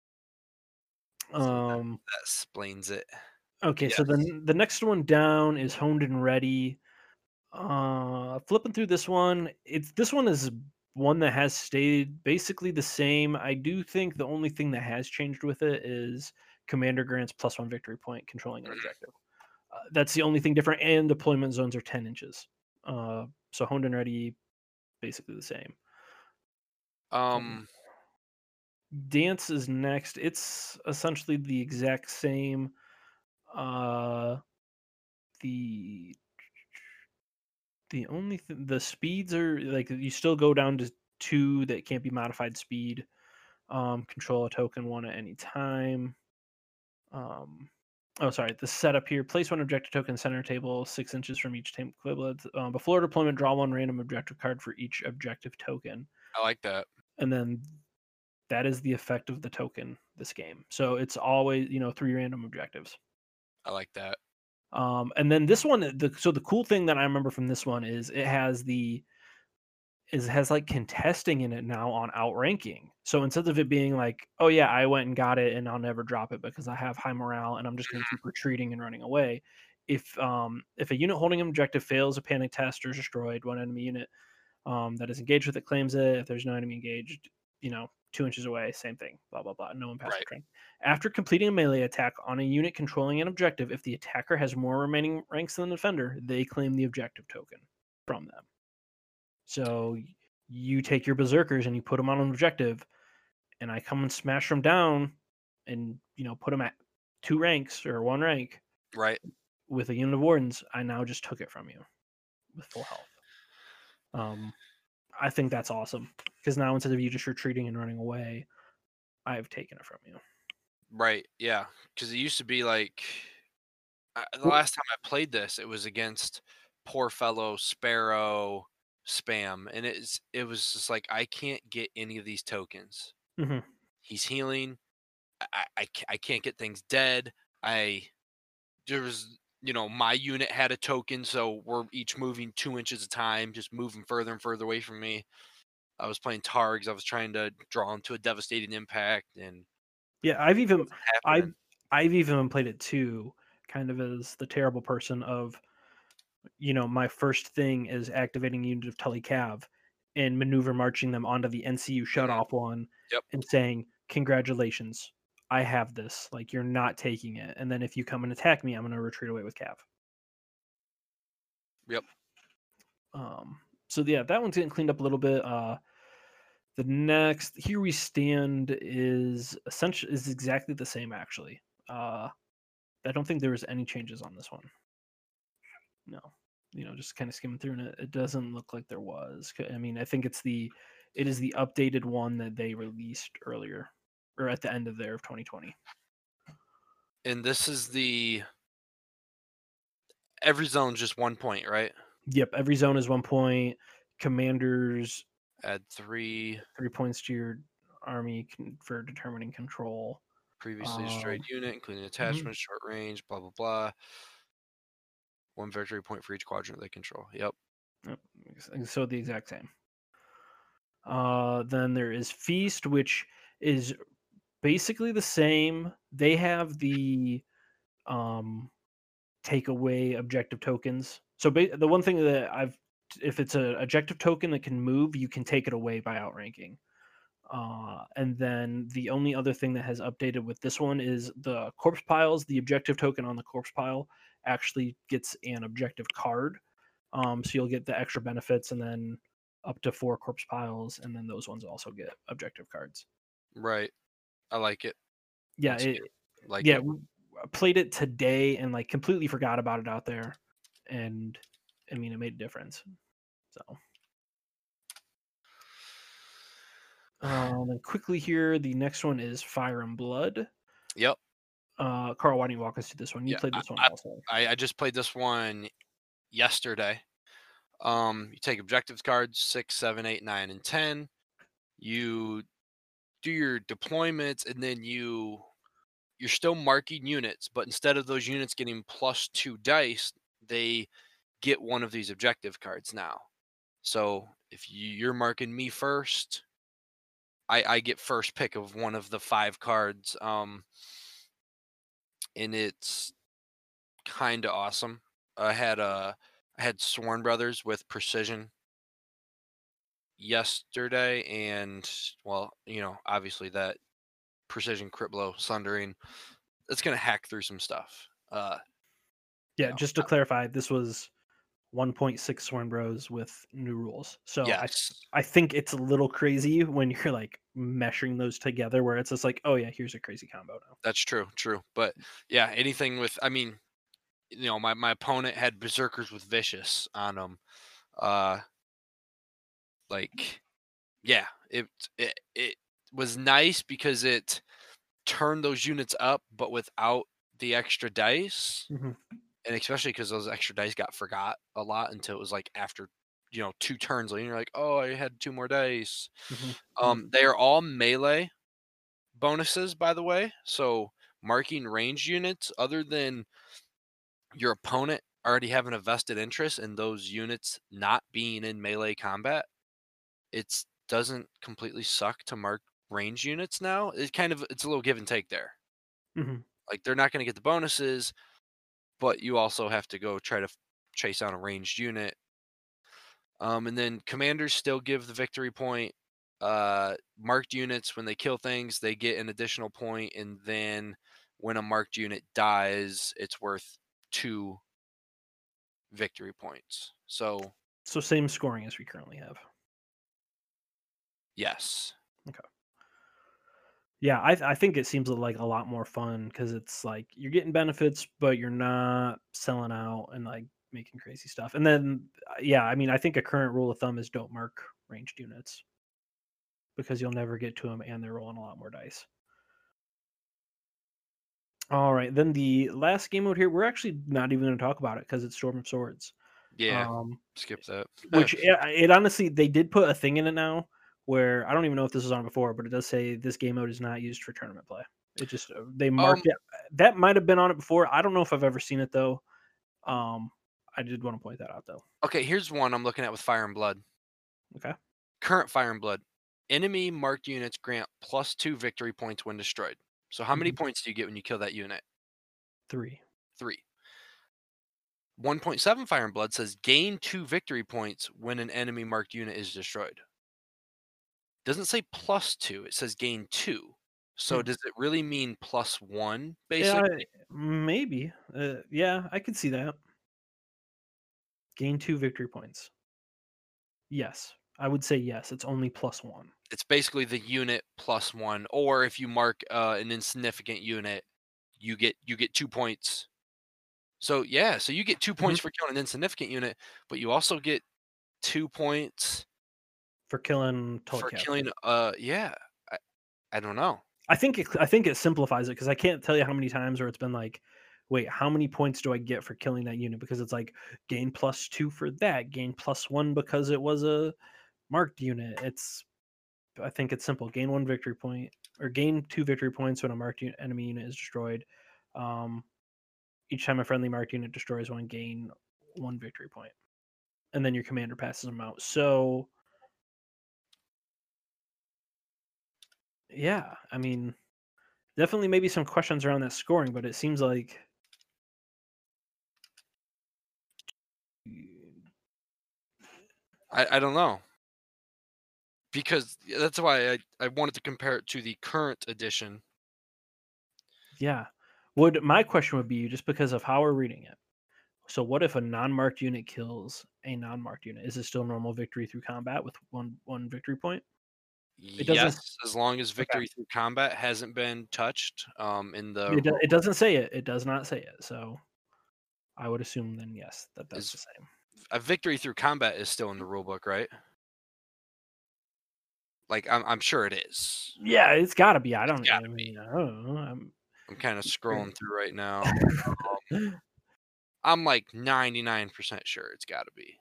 So Um. that explains it. Okay. So Yes. then the next one down is Honed and Ready. Flipping through this one is one that has stayed basically the same. I do think the only thing that has changed with it is Commander grants +1 victory point controlling an Mhm. objective. That's the only thing different, and deployment zones are 10 inches. So Honed and Ready, basically the same. Um, Um, Dance is next. It's essentially the exact same. Uh, the the speeds are like you still go down to two that can't be modified speed. Control a token one at any time. Um, oh, sorry. The setup here: place one objective token center table, 6 inches from each table equivalent. Before deployment, draw one random objective card for each objective token, I like that. and then that is the effect of the token this game. So it's always three random objectives. I like that. And then this one, so the cool thing that I remember from this one is it has like contesting in it now on outranking. So instead of it being like, oh yeah, I went and got it and I'll never drop it because I have high morale and I'm just going to keep retreating and running away. If a unit holding an objective fails a panic test or is destroyed, one enemy unit that is engaged with it claims it. If there's no enemy engaged, 2 inches away, same thing. Blah blah blah. No one passed the Right. train. After completing a melee attack on a unit controlling an objective, if the attacker has more remaining ranks than the defender, they claim the objective token from them. So you take your berserkers and you put them on an objective, and I come and smash them down, and put them at 2 ranks or 1 rank Right. with a unit of wardens. I now just took it from you with full health. I think that's awesome because now instead of you just retreating and running away, I have taken it from you. Right. Yeah. Because it used to be like the Well, last time I played this, it was against poor fellow Sparrow spam, and it was just like I can't get any of these tokens. mhm. He's healing. I can't get things dead. I there was my unit had a token, so we're each moving 2 inches at a time, just moving further and further away from me. I was playing Targs. I was trying to draw him to a devastating impact, and Yeah, it wasn't I've happening. I've even played it too, kind of as the terrible person of my first thing is activating unit of Tully Cav and maneuver marching them onto the NCU Mhm. shutoff one Yep. and saying, "Congratulations, I have this. Like you're not taking it. And then if you come and attack me, I'm going to retreat away with Cav." Yep. Um, so yeah, that one's getting cleaned up a little bit. The next Here We Stand is exactly the same actually. I don't think there was any changes on this one. No. Just kind of skimming through and it doesn't look like there was. I mean, I think it is the updated one that they released earlier or at the end of 2020. And this is every zone's just 1 point, right? Yep, every zone is 1 point. Commanders Add 3 3 points to your army for determining control. previously destroyed Um, unit, including mhm, attachments, short range, blah blah blah. 1 victory point for each quadrant they control. Yep. yep, so the exact same. Then there is Feast, which is basically the same. They have the um, take away objective tokens. So the one thing that if it's an objective token that can move, you can take it away by outranking. And then the only other thing that has updated with this one is the corpse piles. The objective token on the corpse pile actually gets an objective card. So you'll get the extra benefits and then up to 4 corpse piles, and then those ones also get objective cards. Right. I like it. Yeah, Once again, like yeah, it. played it today and like completely forgot about it out there, and I mean it made a difference. So, and quickly here, the next one is Fire and Blood. Yep. Carl, why don't you walk us through this one? You Yeah. played this one also. I just played this one yesterday. You take objectives cards 6, 7, 8, 9, and 10. You do your deployments, and then you're still marking units, but instead of those units getting +2 dice, they get one of these objective cards now. So if you're marking me first, I get first pick of one of the 5 cards. And it's kind of awesome. I had Sworn Brothers with Precision yesterday, and well, obviously that Precision Crit Blow Sundering, it's gonna hack through some stuff. Yeah, You know, just to clarify, this was 1.6 Sworn Bros with new rules. So Yes, I think it's a little crazy when you're like meshing those together, where it's just like, oh yeah, here's a crazy combo now. that's true, true. But yeah, anything with, I mean, my opponent had Berserkers with Vicious on them. Uh, like, yeah, it was nice because it turned those units up, but without the extra dice, Hmm. and especially because those extra dice got forgot a lot until it was like after 2 turns, and you're like, oh, I had 2 more dice. Hmm. They are all melee bonuses, by the way. So marking ranged units, other than your opponent already having a vested interest in those units not being in melee combat, it doesn't completely suck to mark range units now. It's a little give and take there. Hmm. Like they're not going to get the bonuses, but you also have to go try to chase down a ranged unit. And then commanders still give the victory point. Marked units, when they kill things, they get an additional point, and then when a marked unit dies, it's worth 2 victory points. So So same scoring as we currently have. yes, Okay. Yeah, I think it seems like a lot more fun because it's like you're getting benefits, but you're not selling out and like making crazy stuff. And then, yeah, I mean, I think a current rule of thumb is don't mark ranged units because you'll never get to them and they're rolling a lot more dice. All right, then the last game mode here, we're actually not even going to talk about it because it's Storm of Swords. yeah, Um, skip that. which it honestly they did put a thing in it now where I don't even know if this was on before, but it does say this game mode is not used for tournament play. It just they um, marked it. That might have been on it before. I don't know if I've ever seen it though. Um, I did want to point that out though. okay, here's one I'm looking at with Fire and Blood. Okay, Current Fire and Blood. Enemy marked units grant +2 victory points when destroyed. So how many hmm points do you get when you kill that unit? 3. 3. 1.7 Fire and Blood says gain 2 victory points when an enemy marked unit is destroyed. Doesn't say +2, it says gain 2. So Hmm. does it really mean +1 Yeah, basically? maybe. Yeah, I could see that. Gain 2 victory points. Yes, I would say yes. It's only +1. It's basically the unit +1, or if you mark an insignificant unit, you get 2 points. So yeah, so you get 2 Hmm. points for killing an insignificant unit, but you also get 2 points For killing total for capture. killing yeah. I, I don't know. I think it simplifies it because I can't tell you how many times where it's been like, wait, how many points do I get for killing that unit? Because it's like gain +2 for that, gain +1 because it was a marked unit. I think it's simple. Gain 1 victory point or gain 2 victory points when a marked enemy unit is destroyed. Um, each time a friendly marked unit destroys one, gain 1 victory point, and then your commander passes them out. So yeah, I mean, definitely maybe some questions around that scoring, but it seems like I don't know. Because that's why I wanted to compare it to the current edition. yeah. Would my question would be just because of how we're reading it. So what if a non-marked unit kills a non-marked unit? Is it still normal victory through combat with one victory point? It doesn't. Yes, as long as Okay. victory through combat hasn't been touched in the It doesn't say it. It does not say it. So I would assume then yes that that's the is same. a victory through combat is still in the rule book, right? Like I'm sure it is. Yeah, it's got to be. I It's don't. got I to be. mean, I don't know. I'm kind of Sure. scrolling through right now. I'm like 99% sure it's got to be.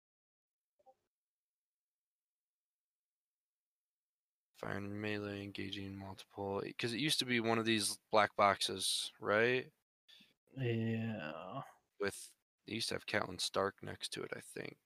Fire and melee engaging multiple, because it used to be one of these black boxes, right? Yeah. With they used to have Catelyn Stark next to it, I think.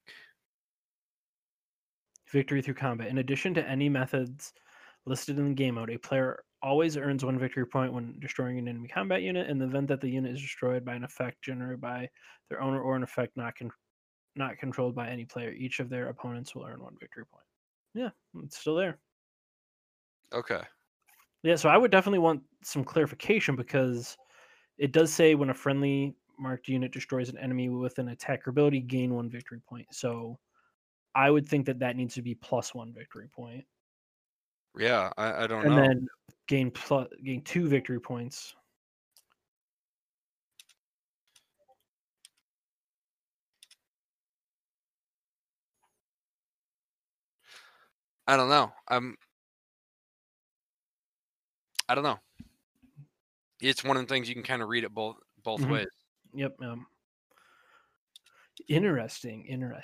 Victory through combat. In addition to any methods listed in the game mode, a player always earns 1 victory point when destroying an enemy combat unit. In the event that the unit is destroyed by an effect generated by their owner or an effect not controlled by any player, each of their opponents will earn 1 victory point. Yeah, it's still there. Okay. Yeah, so I would definitely want some clarification because it does say when a friendly marked unit destroys an enemy with an attack or ability, gain 1 victory point. So I would think that needs to be +1 victory point. Yeah, I don't And know. then gain 2 victory points. I don't know. I don't know. It's one of the things you can kind of read it both ways. Yep. Interesting.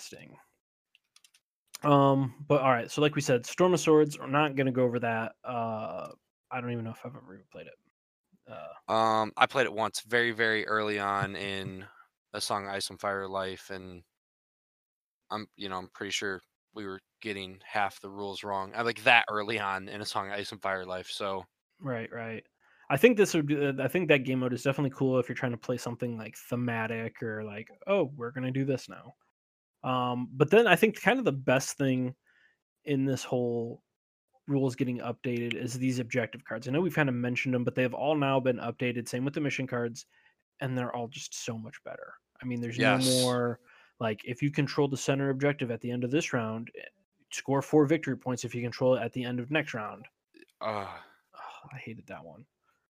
But all right. So like we said, Storm of Swords. We're not gonna go over that. I don't even know if I've ever played it. I played it once, very, very early on in A Song of Ice and Fire Life, and I'm pretty sure we were getting half the rules wrong. I like that early on in A Song of Ice and Fire Life. So Right. I think this would be. I think that game mode is definitely cool if you're trying to play something like thematic or like, oh, we're gonna do this now. But then I think kind of the best thing in this whole rules getting updated is these objective cards. I know we've kind of mentioned them, but they have all now been updated. Same with the mission cards, and they're all just so much better. I mean, there's no yes, more like if you control the center objective at the end of this round, score 4 victory points if you control it at the end of next round. uh, Oh, I hated that one.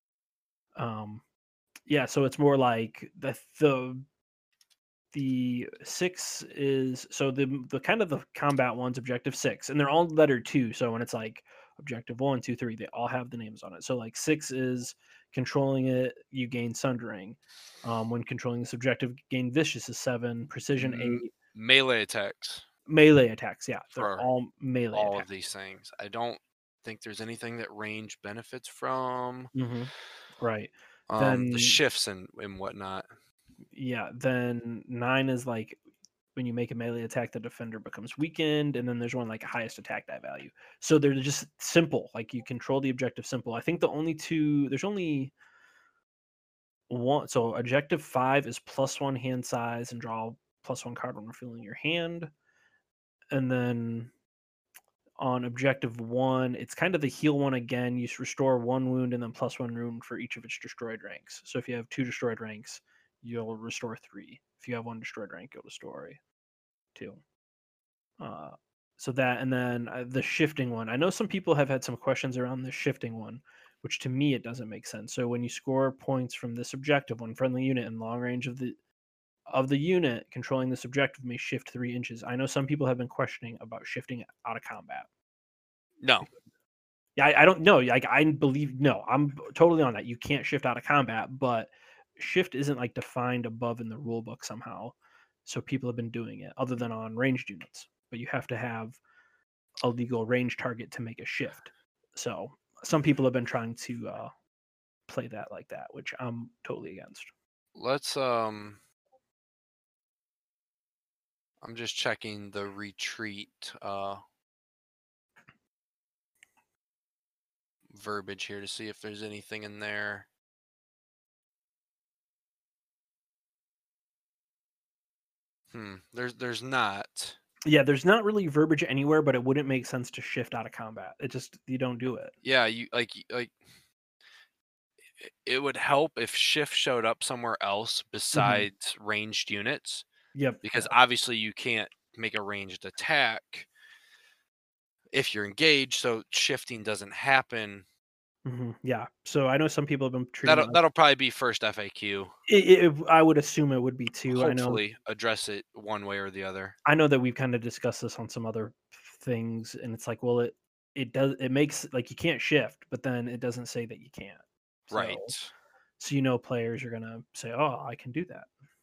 Yeah, so it's more like the 6 is so the kind of the combat ones objective 6, and they're all letter 2. So when it's like objective 1, 2, 3, they all have the names on it. So like 6 is controlling it, you gain sundering. When controlling this objective, gain vicious is 7, precision 8, melee attacks melee attacks. Yeah, they're for all melee all of attacks. these things. I don't think there's anything that range benefits from. Right. The Then shifts and whatnot. yeah, then 9 is like when you make a melee attack, the defender becomes weakened, and then there's one like highest attack die value. So they're just simple. Like you control the objective simple. I think there's only one. So objective 5 is +1 hand size and draw +1 card when refilling your hand. And then on objective 1, it's kind of the heal one again. You restore 1 wound and then +1 wound for each of its destroyed ranks. So if you have 2 destroyed ranks, you'll restore 3. If you have 1 destroyed rank, you'll destroy 2. Uh, so that, and then the shifting one. I know some people have had some questions around the shifting one, which to me it doesn't make sense. So when you score points from this objective, one friendly unit in long range of the unit controlling this objective may shift 3 inches. I know some people have been questioning about shifting out of combat. No. Yeah, I don't know. Like I believe no, I'm totally on that. You can't shift out of combat, but shift isn't like defined above in the rule book somehow. So people have been doing it other than on ranged units. But you have to have a legal range target to make a shift. So some people have been trying to play that like that, which I'm totally against. Let's I'm just checking the retreat verbiage here to see if there's anything in there. There's not. Yeah, there's not really verbiage anywhere, but it wouldn't make sense to shift out of combat. It just you don't do it. Yeah, you like it would help if shift showed up somewhere else besides ranged units, Yep. because obviously you can't make a ranged attack if you're engaged, so shifting doesn't happen. Yeah. So I know some people have been treating it like That'll probably be first FAQ. I would assume it would be too. Hopefully address it one way or the other. I know that we've kind of discussed this on some other things, and it's like, well, it makes like you can't shift, but then it doesn't say that you can't. Right. So players are gonna say, "Oh, I can do that."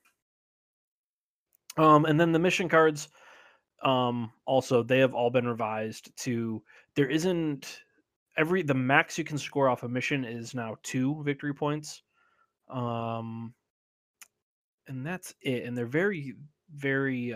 And then the mission cards, also they have all been revised to there isn't the max you can score off a mission is now 2 victory points. And that's it. And they're very, very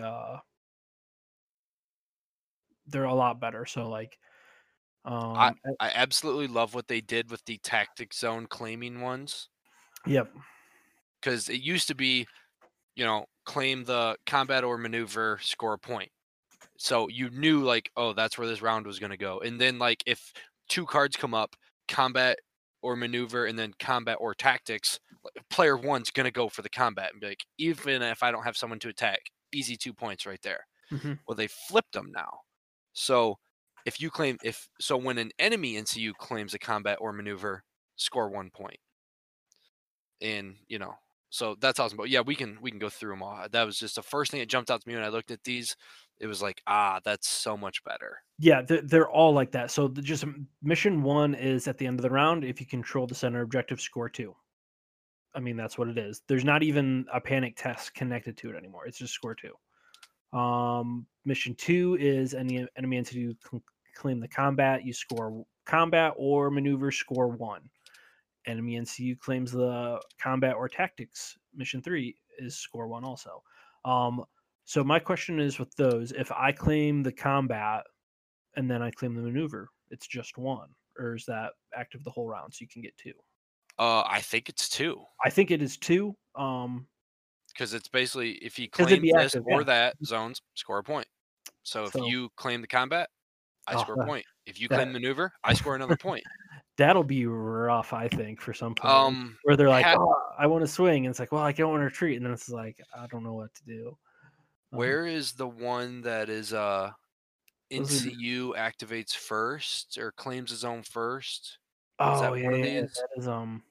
they're a lot better. So like I absolutely love what they did with the tactic zone claiming ones, yep. because it used to be, claim the combat or maneuver, score a point. So you knew like, oh, that's where this round was going to go. And then like if 2 cards come up, combat or maneuver and then combat or tactics, player one's gonna go for the combat and be like, even if I don't have someone to attack, easy 2 points right there. Mm-hmm. Well, they flipped them now. So when an enemy NCU claims a combat or maneuver, score 1 point. And so that's awesome. But yeah, we can go through them all. That was just the first thing that jumped out to me when I looked at these. It was like, that's so much better. Yeah, they're all like that. So just mission 1 is at the end of the round. If you control the center objective, score 2. I mean, that's what it is. There's not even a panic test connected to it anymore. It's just score 2. Mission 2 is any enemy entity claim the combat. You score combat or maneuver, score 1. Enemy NCU claims the combat or tactics. Mission 3 is score 1 also. So my question is with those, if I claim the combat and then I claim the maneuver, it's just 1, or is that active the whole round so you can get 2? I think it's 2. I think it is 2. Because it's basically if he 'Cause it'd claims be this active, or yeah. that zones, score a point. So if So you claim the combat, I score a that point. If you that claim maneuver, I score another point. that'll be rough, I think, for some players, where they're like, ha- "Oh, I wanna swing," and it's like, "Well, I don't wanna retreat," and then it's like, "I don't know what to do." where is the one that is those are NCU activates first or claims his own first? Is Oh, that yeah, one of yeah, these? that is,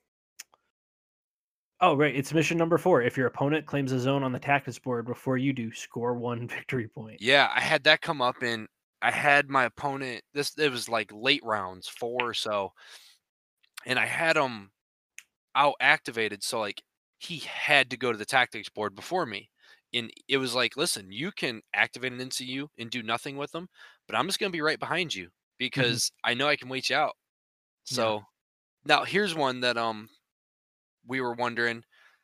oh, right, it's mission number 4. If your opponent claims a zone on the tactics board before you do, score 1 victory point. Yeah, I had that come up and I had my opponent it was like late rounds, 4 or so, and I had him out activated, so like he had to go to the tactics board before me. And it was like, listen, you can activate an NCU and do nothing with them, but I'm just gonna be right behind you Mhm. because I know I can wait you out. Yeah. So now here's one that we were wondering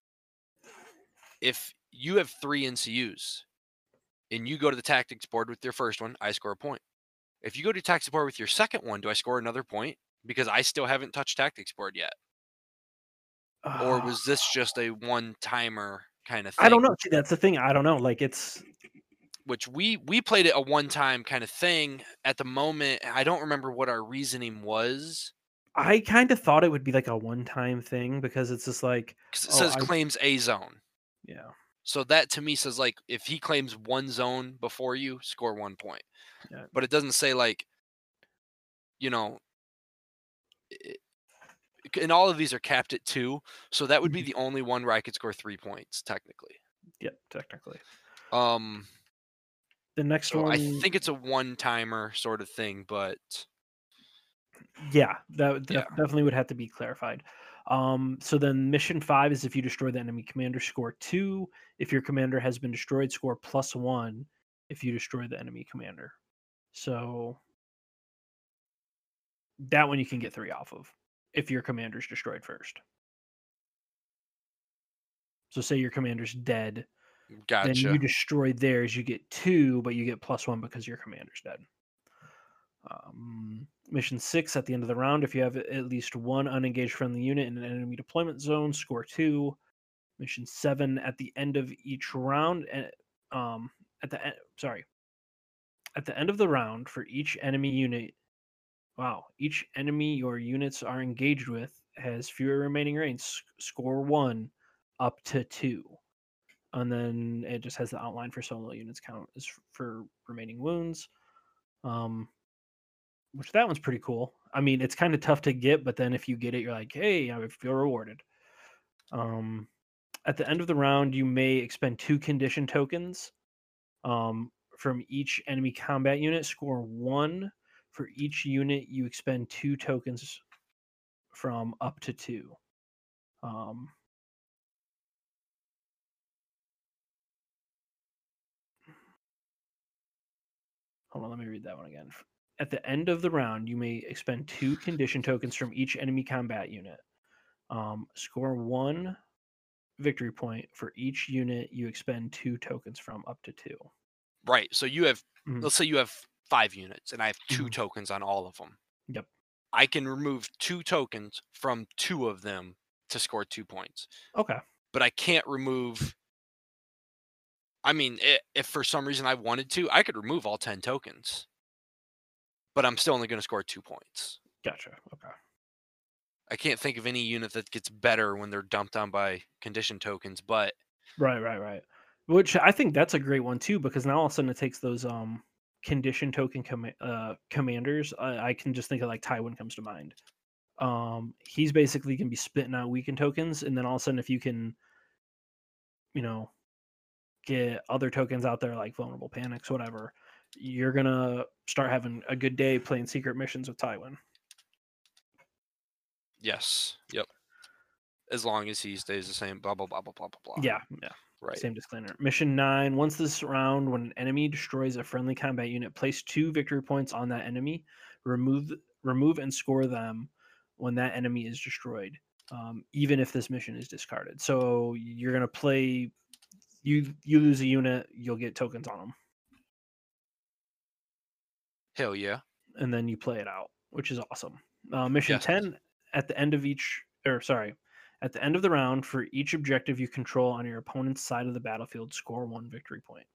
if you have 3 NCUs and you go to the tactics board with your first one, I score a point. If you go to tactics board with your second one, do I score another point? Because I still haven't touched tactics board yet. Or Ah, was this just a one timer kind of I thing? don't know. See, that's the thing. I don't know. Like, Which we played it a one time kind of thing. At the moment, I don't remember what our reasoning was I kind of thought it would be like a one-time thing because it's just like, because it oh, says claims a zone. yeah, So that to me says like if he claims one zone before you, score 1 point. yeah. But it doesn't say like you know, i- and all of these are capped at 2. So that would be Mhm. the only one where I could score 3 points technically. Yep, technically. Um, The next so I one, think it's a one timer sort of thing, but yeah, that yeah, definitely would have to be clarified. So then mission 5 is if you destroy the enemy commander, score 2. If your commander has been destroyed, score +1 if you destroy the enemy commander. So that one you can get 3 off of if your commander's destroyed first. So say your commander's dead, then you gotcha. destroy theirs, you get 2, but you get +1 because your commander's dead. Mission 6 at the end of the round, if you have at least one unengaged friendly unit in an enemy deployment zone, score 2. Mission 7 at the end of each round, at the end, sorry, at the end of the round for each enemy unit. Wow, each enemy your units are engaged with has fewer remaining range. Score 1 up to 2. And then it just has the outline for solo units count is for remaining wounds. Which that one's pretty cool. I mean, it's kind of tough to get, but then if you get it, you're like, hey, I feel rewarded. Um, at the end of the round, you may expend 2 condition tokens from each enemy combat unit. Score 1 for each unit. You expend 2 tokens from up to 2. Um, Hold on, let me read that one again. At the end of the round, you may expend 2 condition tokens from each enemy combat unit. Score 1 victory point for each unit you expend 2 tokens from up to 2. Right. So you have, Mhm, let's say you have 5 units and I have 2 mhm. tokens on all of them. Yep. I can remove 2 tokens from 2 of them to score 2 points. Okay. But I can't remove, I mean, if for some reason I wanted to, I could remove all 10 tokens, but I'm still only going to score 2 points. Gotcha. Okay. I can't think of any unit that gets better when they're dumped on by condition tokens, but Right, right, right. Which I think that's a great one too, because now all of a sudden it takes those condition token commanders. I can just think of like Tywin comes to mind. He's basically gonna be spitting out weaken tokens, and then all of a sudden if you can, you know, get other tokens out there like vulnerable panics, whatever, you're gonna start having a good day playing secret missions with Tywin. yes, yep. As long as he stays the same, blah blah blah blah blah blah blah. Yeah, yeah. Right. Same disclaimer. Mission 9. Once this round, when an enemy destroys a friendly combat unit, place 2 victory points on that enemy. Remove remove and score them when that enemy is destroyed, even if this mission is discarded. So you're gonna play. You lose a unit, you'll get tokens on them, Hell yeah. and then you play it out, which is awesome. Mission Yes. 10. At the end of each, or sorry, at the end of the round, for each objective you control on your opponent's side of the battlefield, score 1 victory point.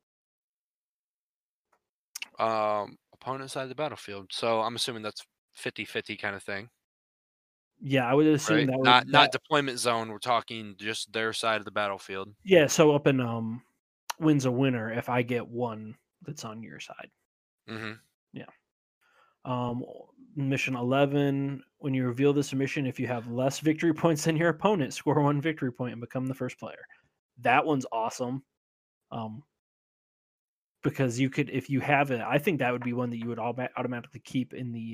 Opponent side of the battlefield. So I'm assuming that's 50-50 kind of thing, Yeah, I would assume right? that Not would that deployment zone. We're talking just their side of the battlefield. yeah, so up in wins a winner if I get one that's on your side. Mm-hmm. Yeah. Um Mission 11, when you reveal this mission, if you have less victory points than your opponent, score 1 victory point and become the first player. That one's awesome. Um because you could, if you have it, I think that would be one that you would automatically keep in the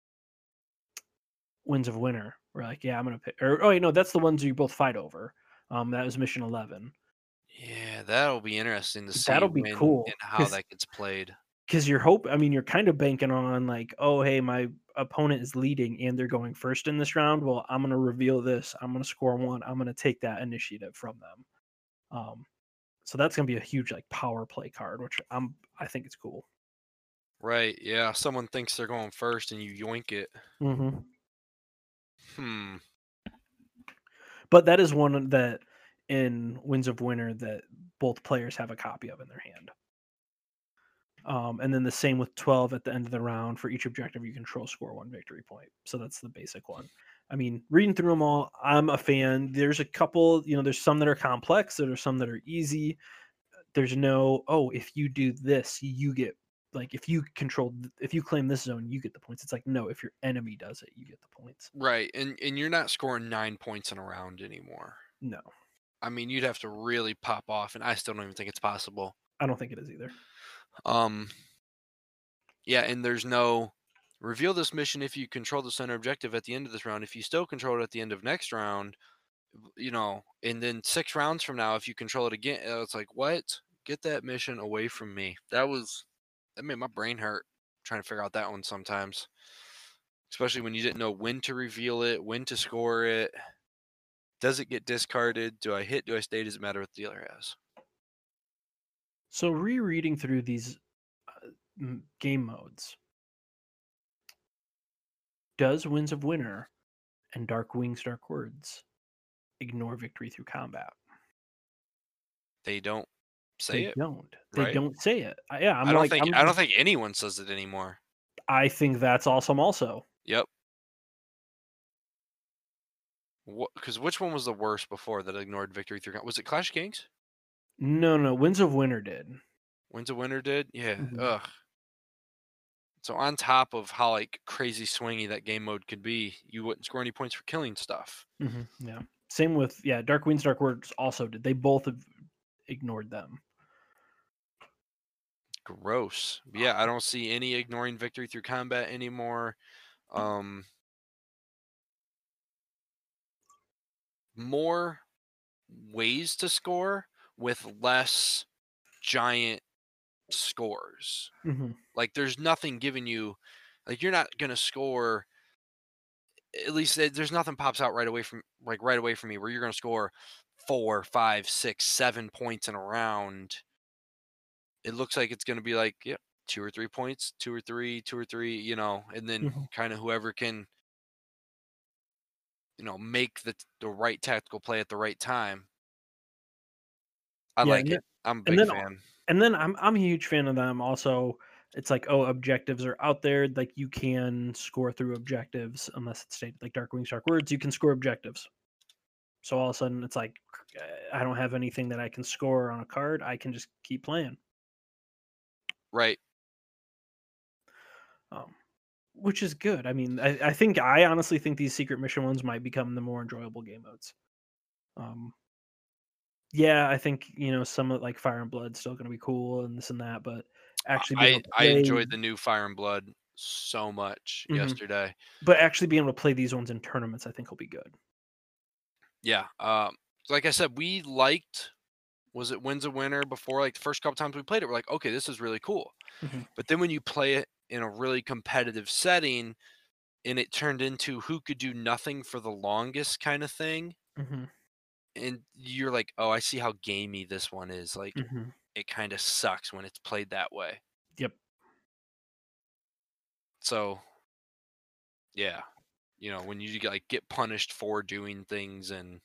wins of winter. We're like, yeah, I'm gonna pick. Or oh, no, that's the ones you both fight over. That was mission 11. Yeah, that'll be interesting to see That'll be when and cool how that gets played. because you're kind of banking on like, oh, hey, my opponent is leading and they're going first in this round. Well, I'm gonna reveal this. I'm gonna score 1. I'm gonna take that initiative from them. Um, so that's gonna be a huge like power play card, which I think it's cool. Right. Yeah. Someone thinks they're going first and you yoink it. Hmm. Hmm. But that is one that in Winds of Winter that both players have a copy of in their hand. And then the same with 12 at the end of the round. For each objective you control, score 1 victory point. So that's the basic one. I mean, reading through them all, I'm a fan. There's a couple, there's some that are complex, there are some that are easy. There's no, oh, if you do this, you get, like, if you claim this zone, you get the points. It's like, no, if your enemy does it, you get the points. Right. And you're not scoring 9 points in a round anymore. No, I mean, you'd have to really pop off, and I still don't even think it's possible. I don't think it is either. Yeah, and there's no reveal this mission if you control the center objective at the end of this round. If you still control it at the end of next round, and then 6 rounds from now, if you control it again, it's like, what? Get that mission away from me. That made my brain hurt trying to figure out that one sometimes, especially when you didn't know when to reveal it, when to score it. Does it get discarded? Do I hit? Do I stay? Does it matter what the dealer has? So rereading through these game modes, does Winds of Winter and Dark Wings, Dark Words ignore victory through combat? They don't say They it, don't. They right? don't say it. Yeah, I don't think I don't think anyone says it anymore. I think that's awesome. Also, Yep. Because which one was the worst before that ignored victory through? Was it Clash of Kings? no, Winds of Winter did. Winds of Winter did? Yeah. Mhm. Ugh. So on top of how like crazy swingy that game mode could be, you wouldn't score any points for killing stuff. Yeah. Same with Dark Wings, Dark Words also did. They both have ignored them. Gross. But yeah, I don't see any ignoring victory through combat anymore. More ways to score with less giant scores. Like there's nothing giving you, like you're not gonna score. At least there's nothing pops out right away from me where you're gonna score 4, 5, 6, 7 points in a round. It looks like it's gonna be like 2 or 3 points, 2 or 3, 2 or 3, and then kind of whoever can make the right tactical play at the right time. I like it. I'm a big fan. And then I'm a huge fan of them also it's like, oh, objectives are out there. Like you can score through objectives unless it's stated like Dark Wings, Dark Words. You can score objectives. So all of a sudden, it's like I don't have anything that I can score on a card. I can just keep playing. Right. Um, which is good. I mean, I honestly think these secret mission ones might become the more enjoyable game modes. Um, yeah, I think some of like Fire and Blood's still going to be cool and this and that, but actually being able to I play, enjoyed the new Fire and Blood so much Mhm. yesterday. But actually being able to play these ones in tournaments, I think will be good. Yeah. Like I said, we liked was it Wins a Winner before, like the first couple times we played it, we're like, okay, this is really cool. Mhm. But then when you play it in a really competitive setting and it turned into who could do nothing for the longest kind of thing, Mhm. and you're like, oh, I see how gamey this one is. Like Mhm. it kind of sucks when it's played that way. Yep. So yeah, when you get punished for doing things, and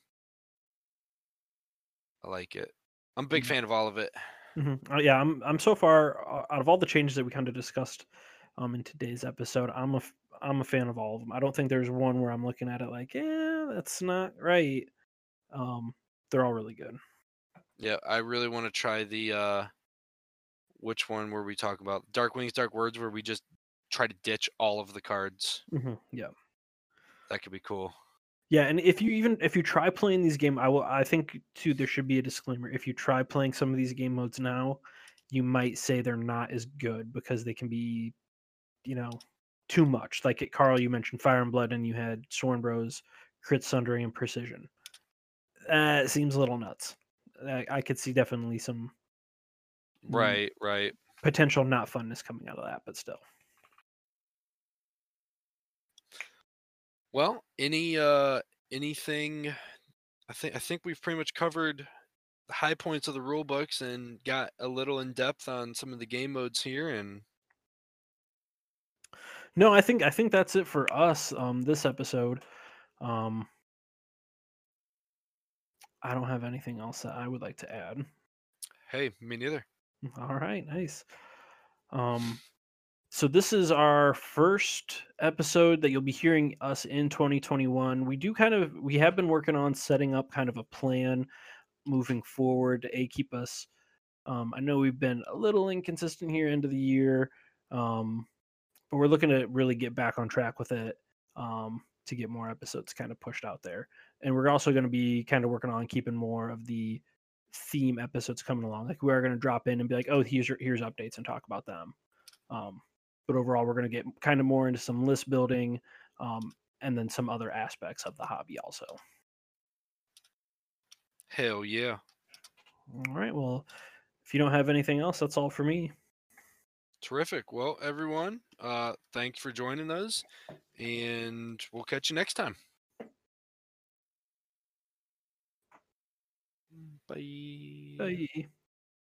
I like it. I'm a big Yeah. fan of all of it. Yeah, I'm so far out of all the changes that we kind of discussed in today's episode, I'm a fan of all of them. I don't think there's one where I'm looking at it like, yeah, that's not right. Um, they're all really good. Yeah, I really want to try the which one were we talking about? Dark Wings, Dark Words, where we just try to ditch all of the cards. Yeah. That could be cool. Yeah, and if you try playing these I think too there should be a disclaimer. If you try playing some of these game modes now, you might say they're not as good because they can be, you know, too much. Like Carl, you mentioned Fire and Blood, and you had Sworn Bros, Crit Sundering, and Precision. It seems a little nuts. I could see definitely some Right, right. potential not funness coming out of that, but still. Well, anything I think we've pretty much covered the high points of the rule books and got a little in depth on some of the game modes here, and No, I think that's it for us. This episode. Um, I don't have anything else that I would like to add. hey, me neither. All right, nice. Um, so this is our first episode that you'll be hearing us in 2021. We have been working on setting up kind of a plan moving forward to keep us. I know we've been a little inconsistent here end of the year, but we're looking to really get back on track with it to get more episodes kind of pushed out there. And we're also going to be kind of working on keeping more of the theme episodes coming along. Like we are going to drop in and be like, oh, here's updates and talk about them. Um, but overall, we're going to get kind of more into some list building and then some other aspects of the hobby also. Hell yeah. All right. Well, if you don't have anything else, that's all for me. Terrific. Well, everyone, thanks for joining us, and we'll catch you next time. Bye. Bye.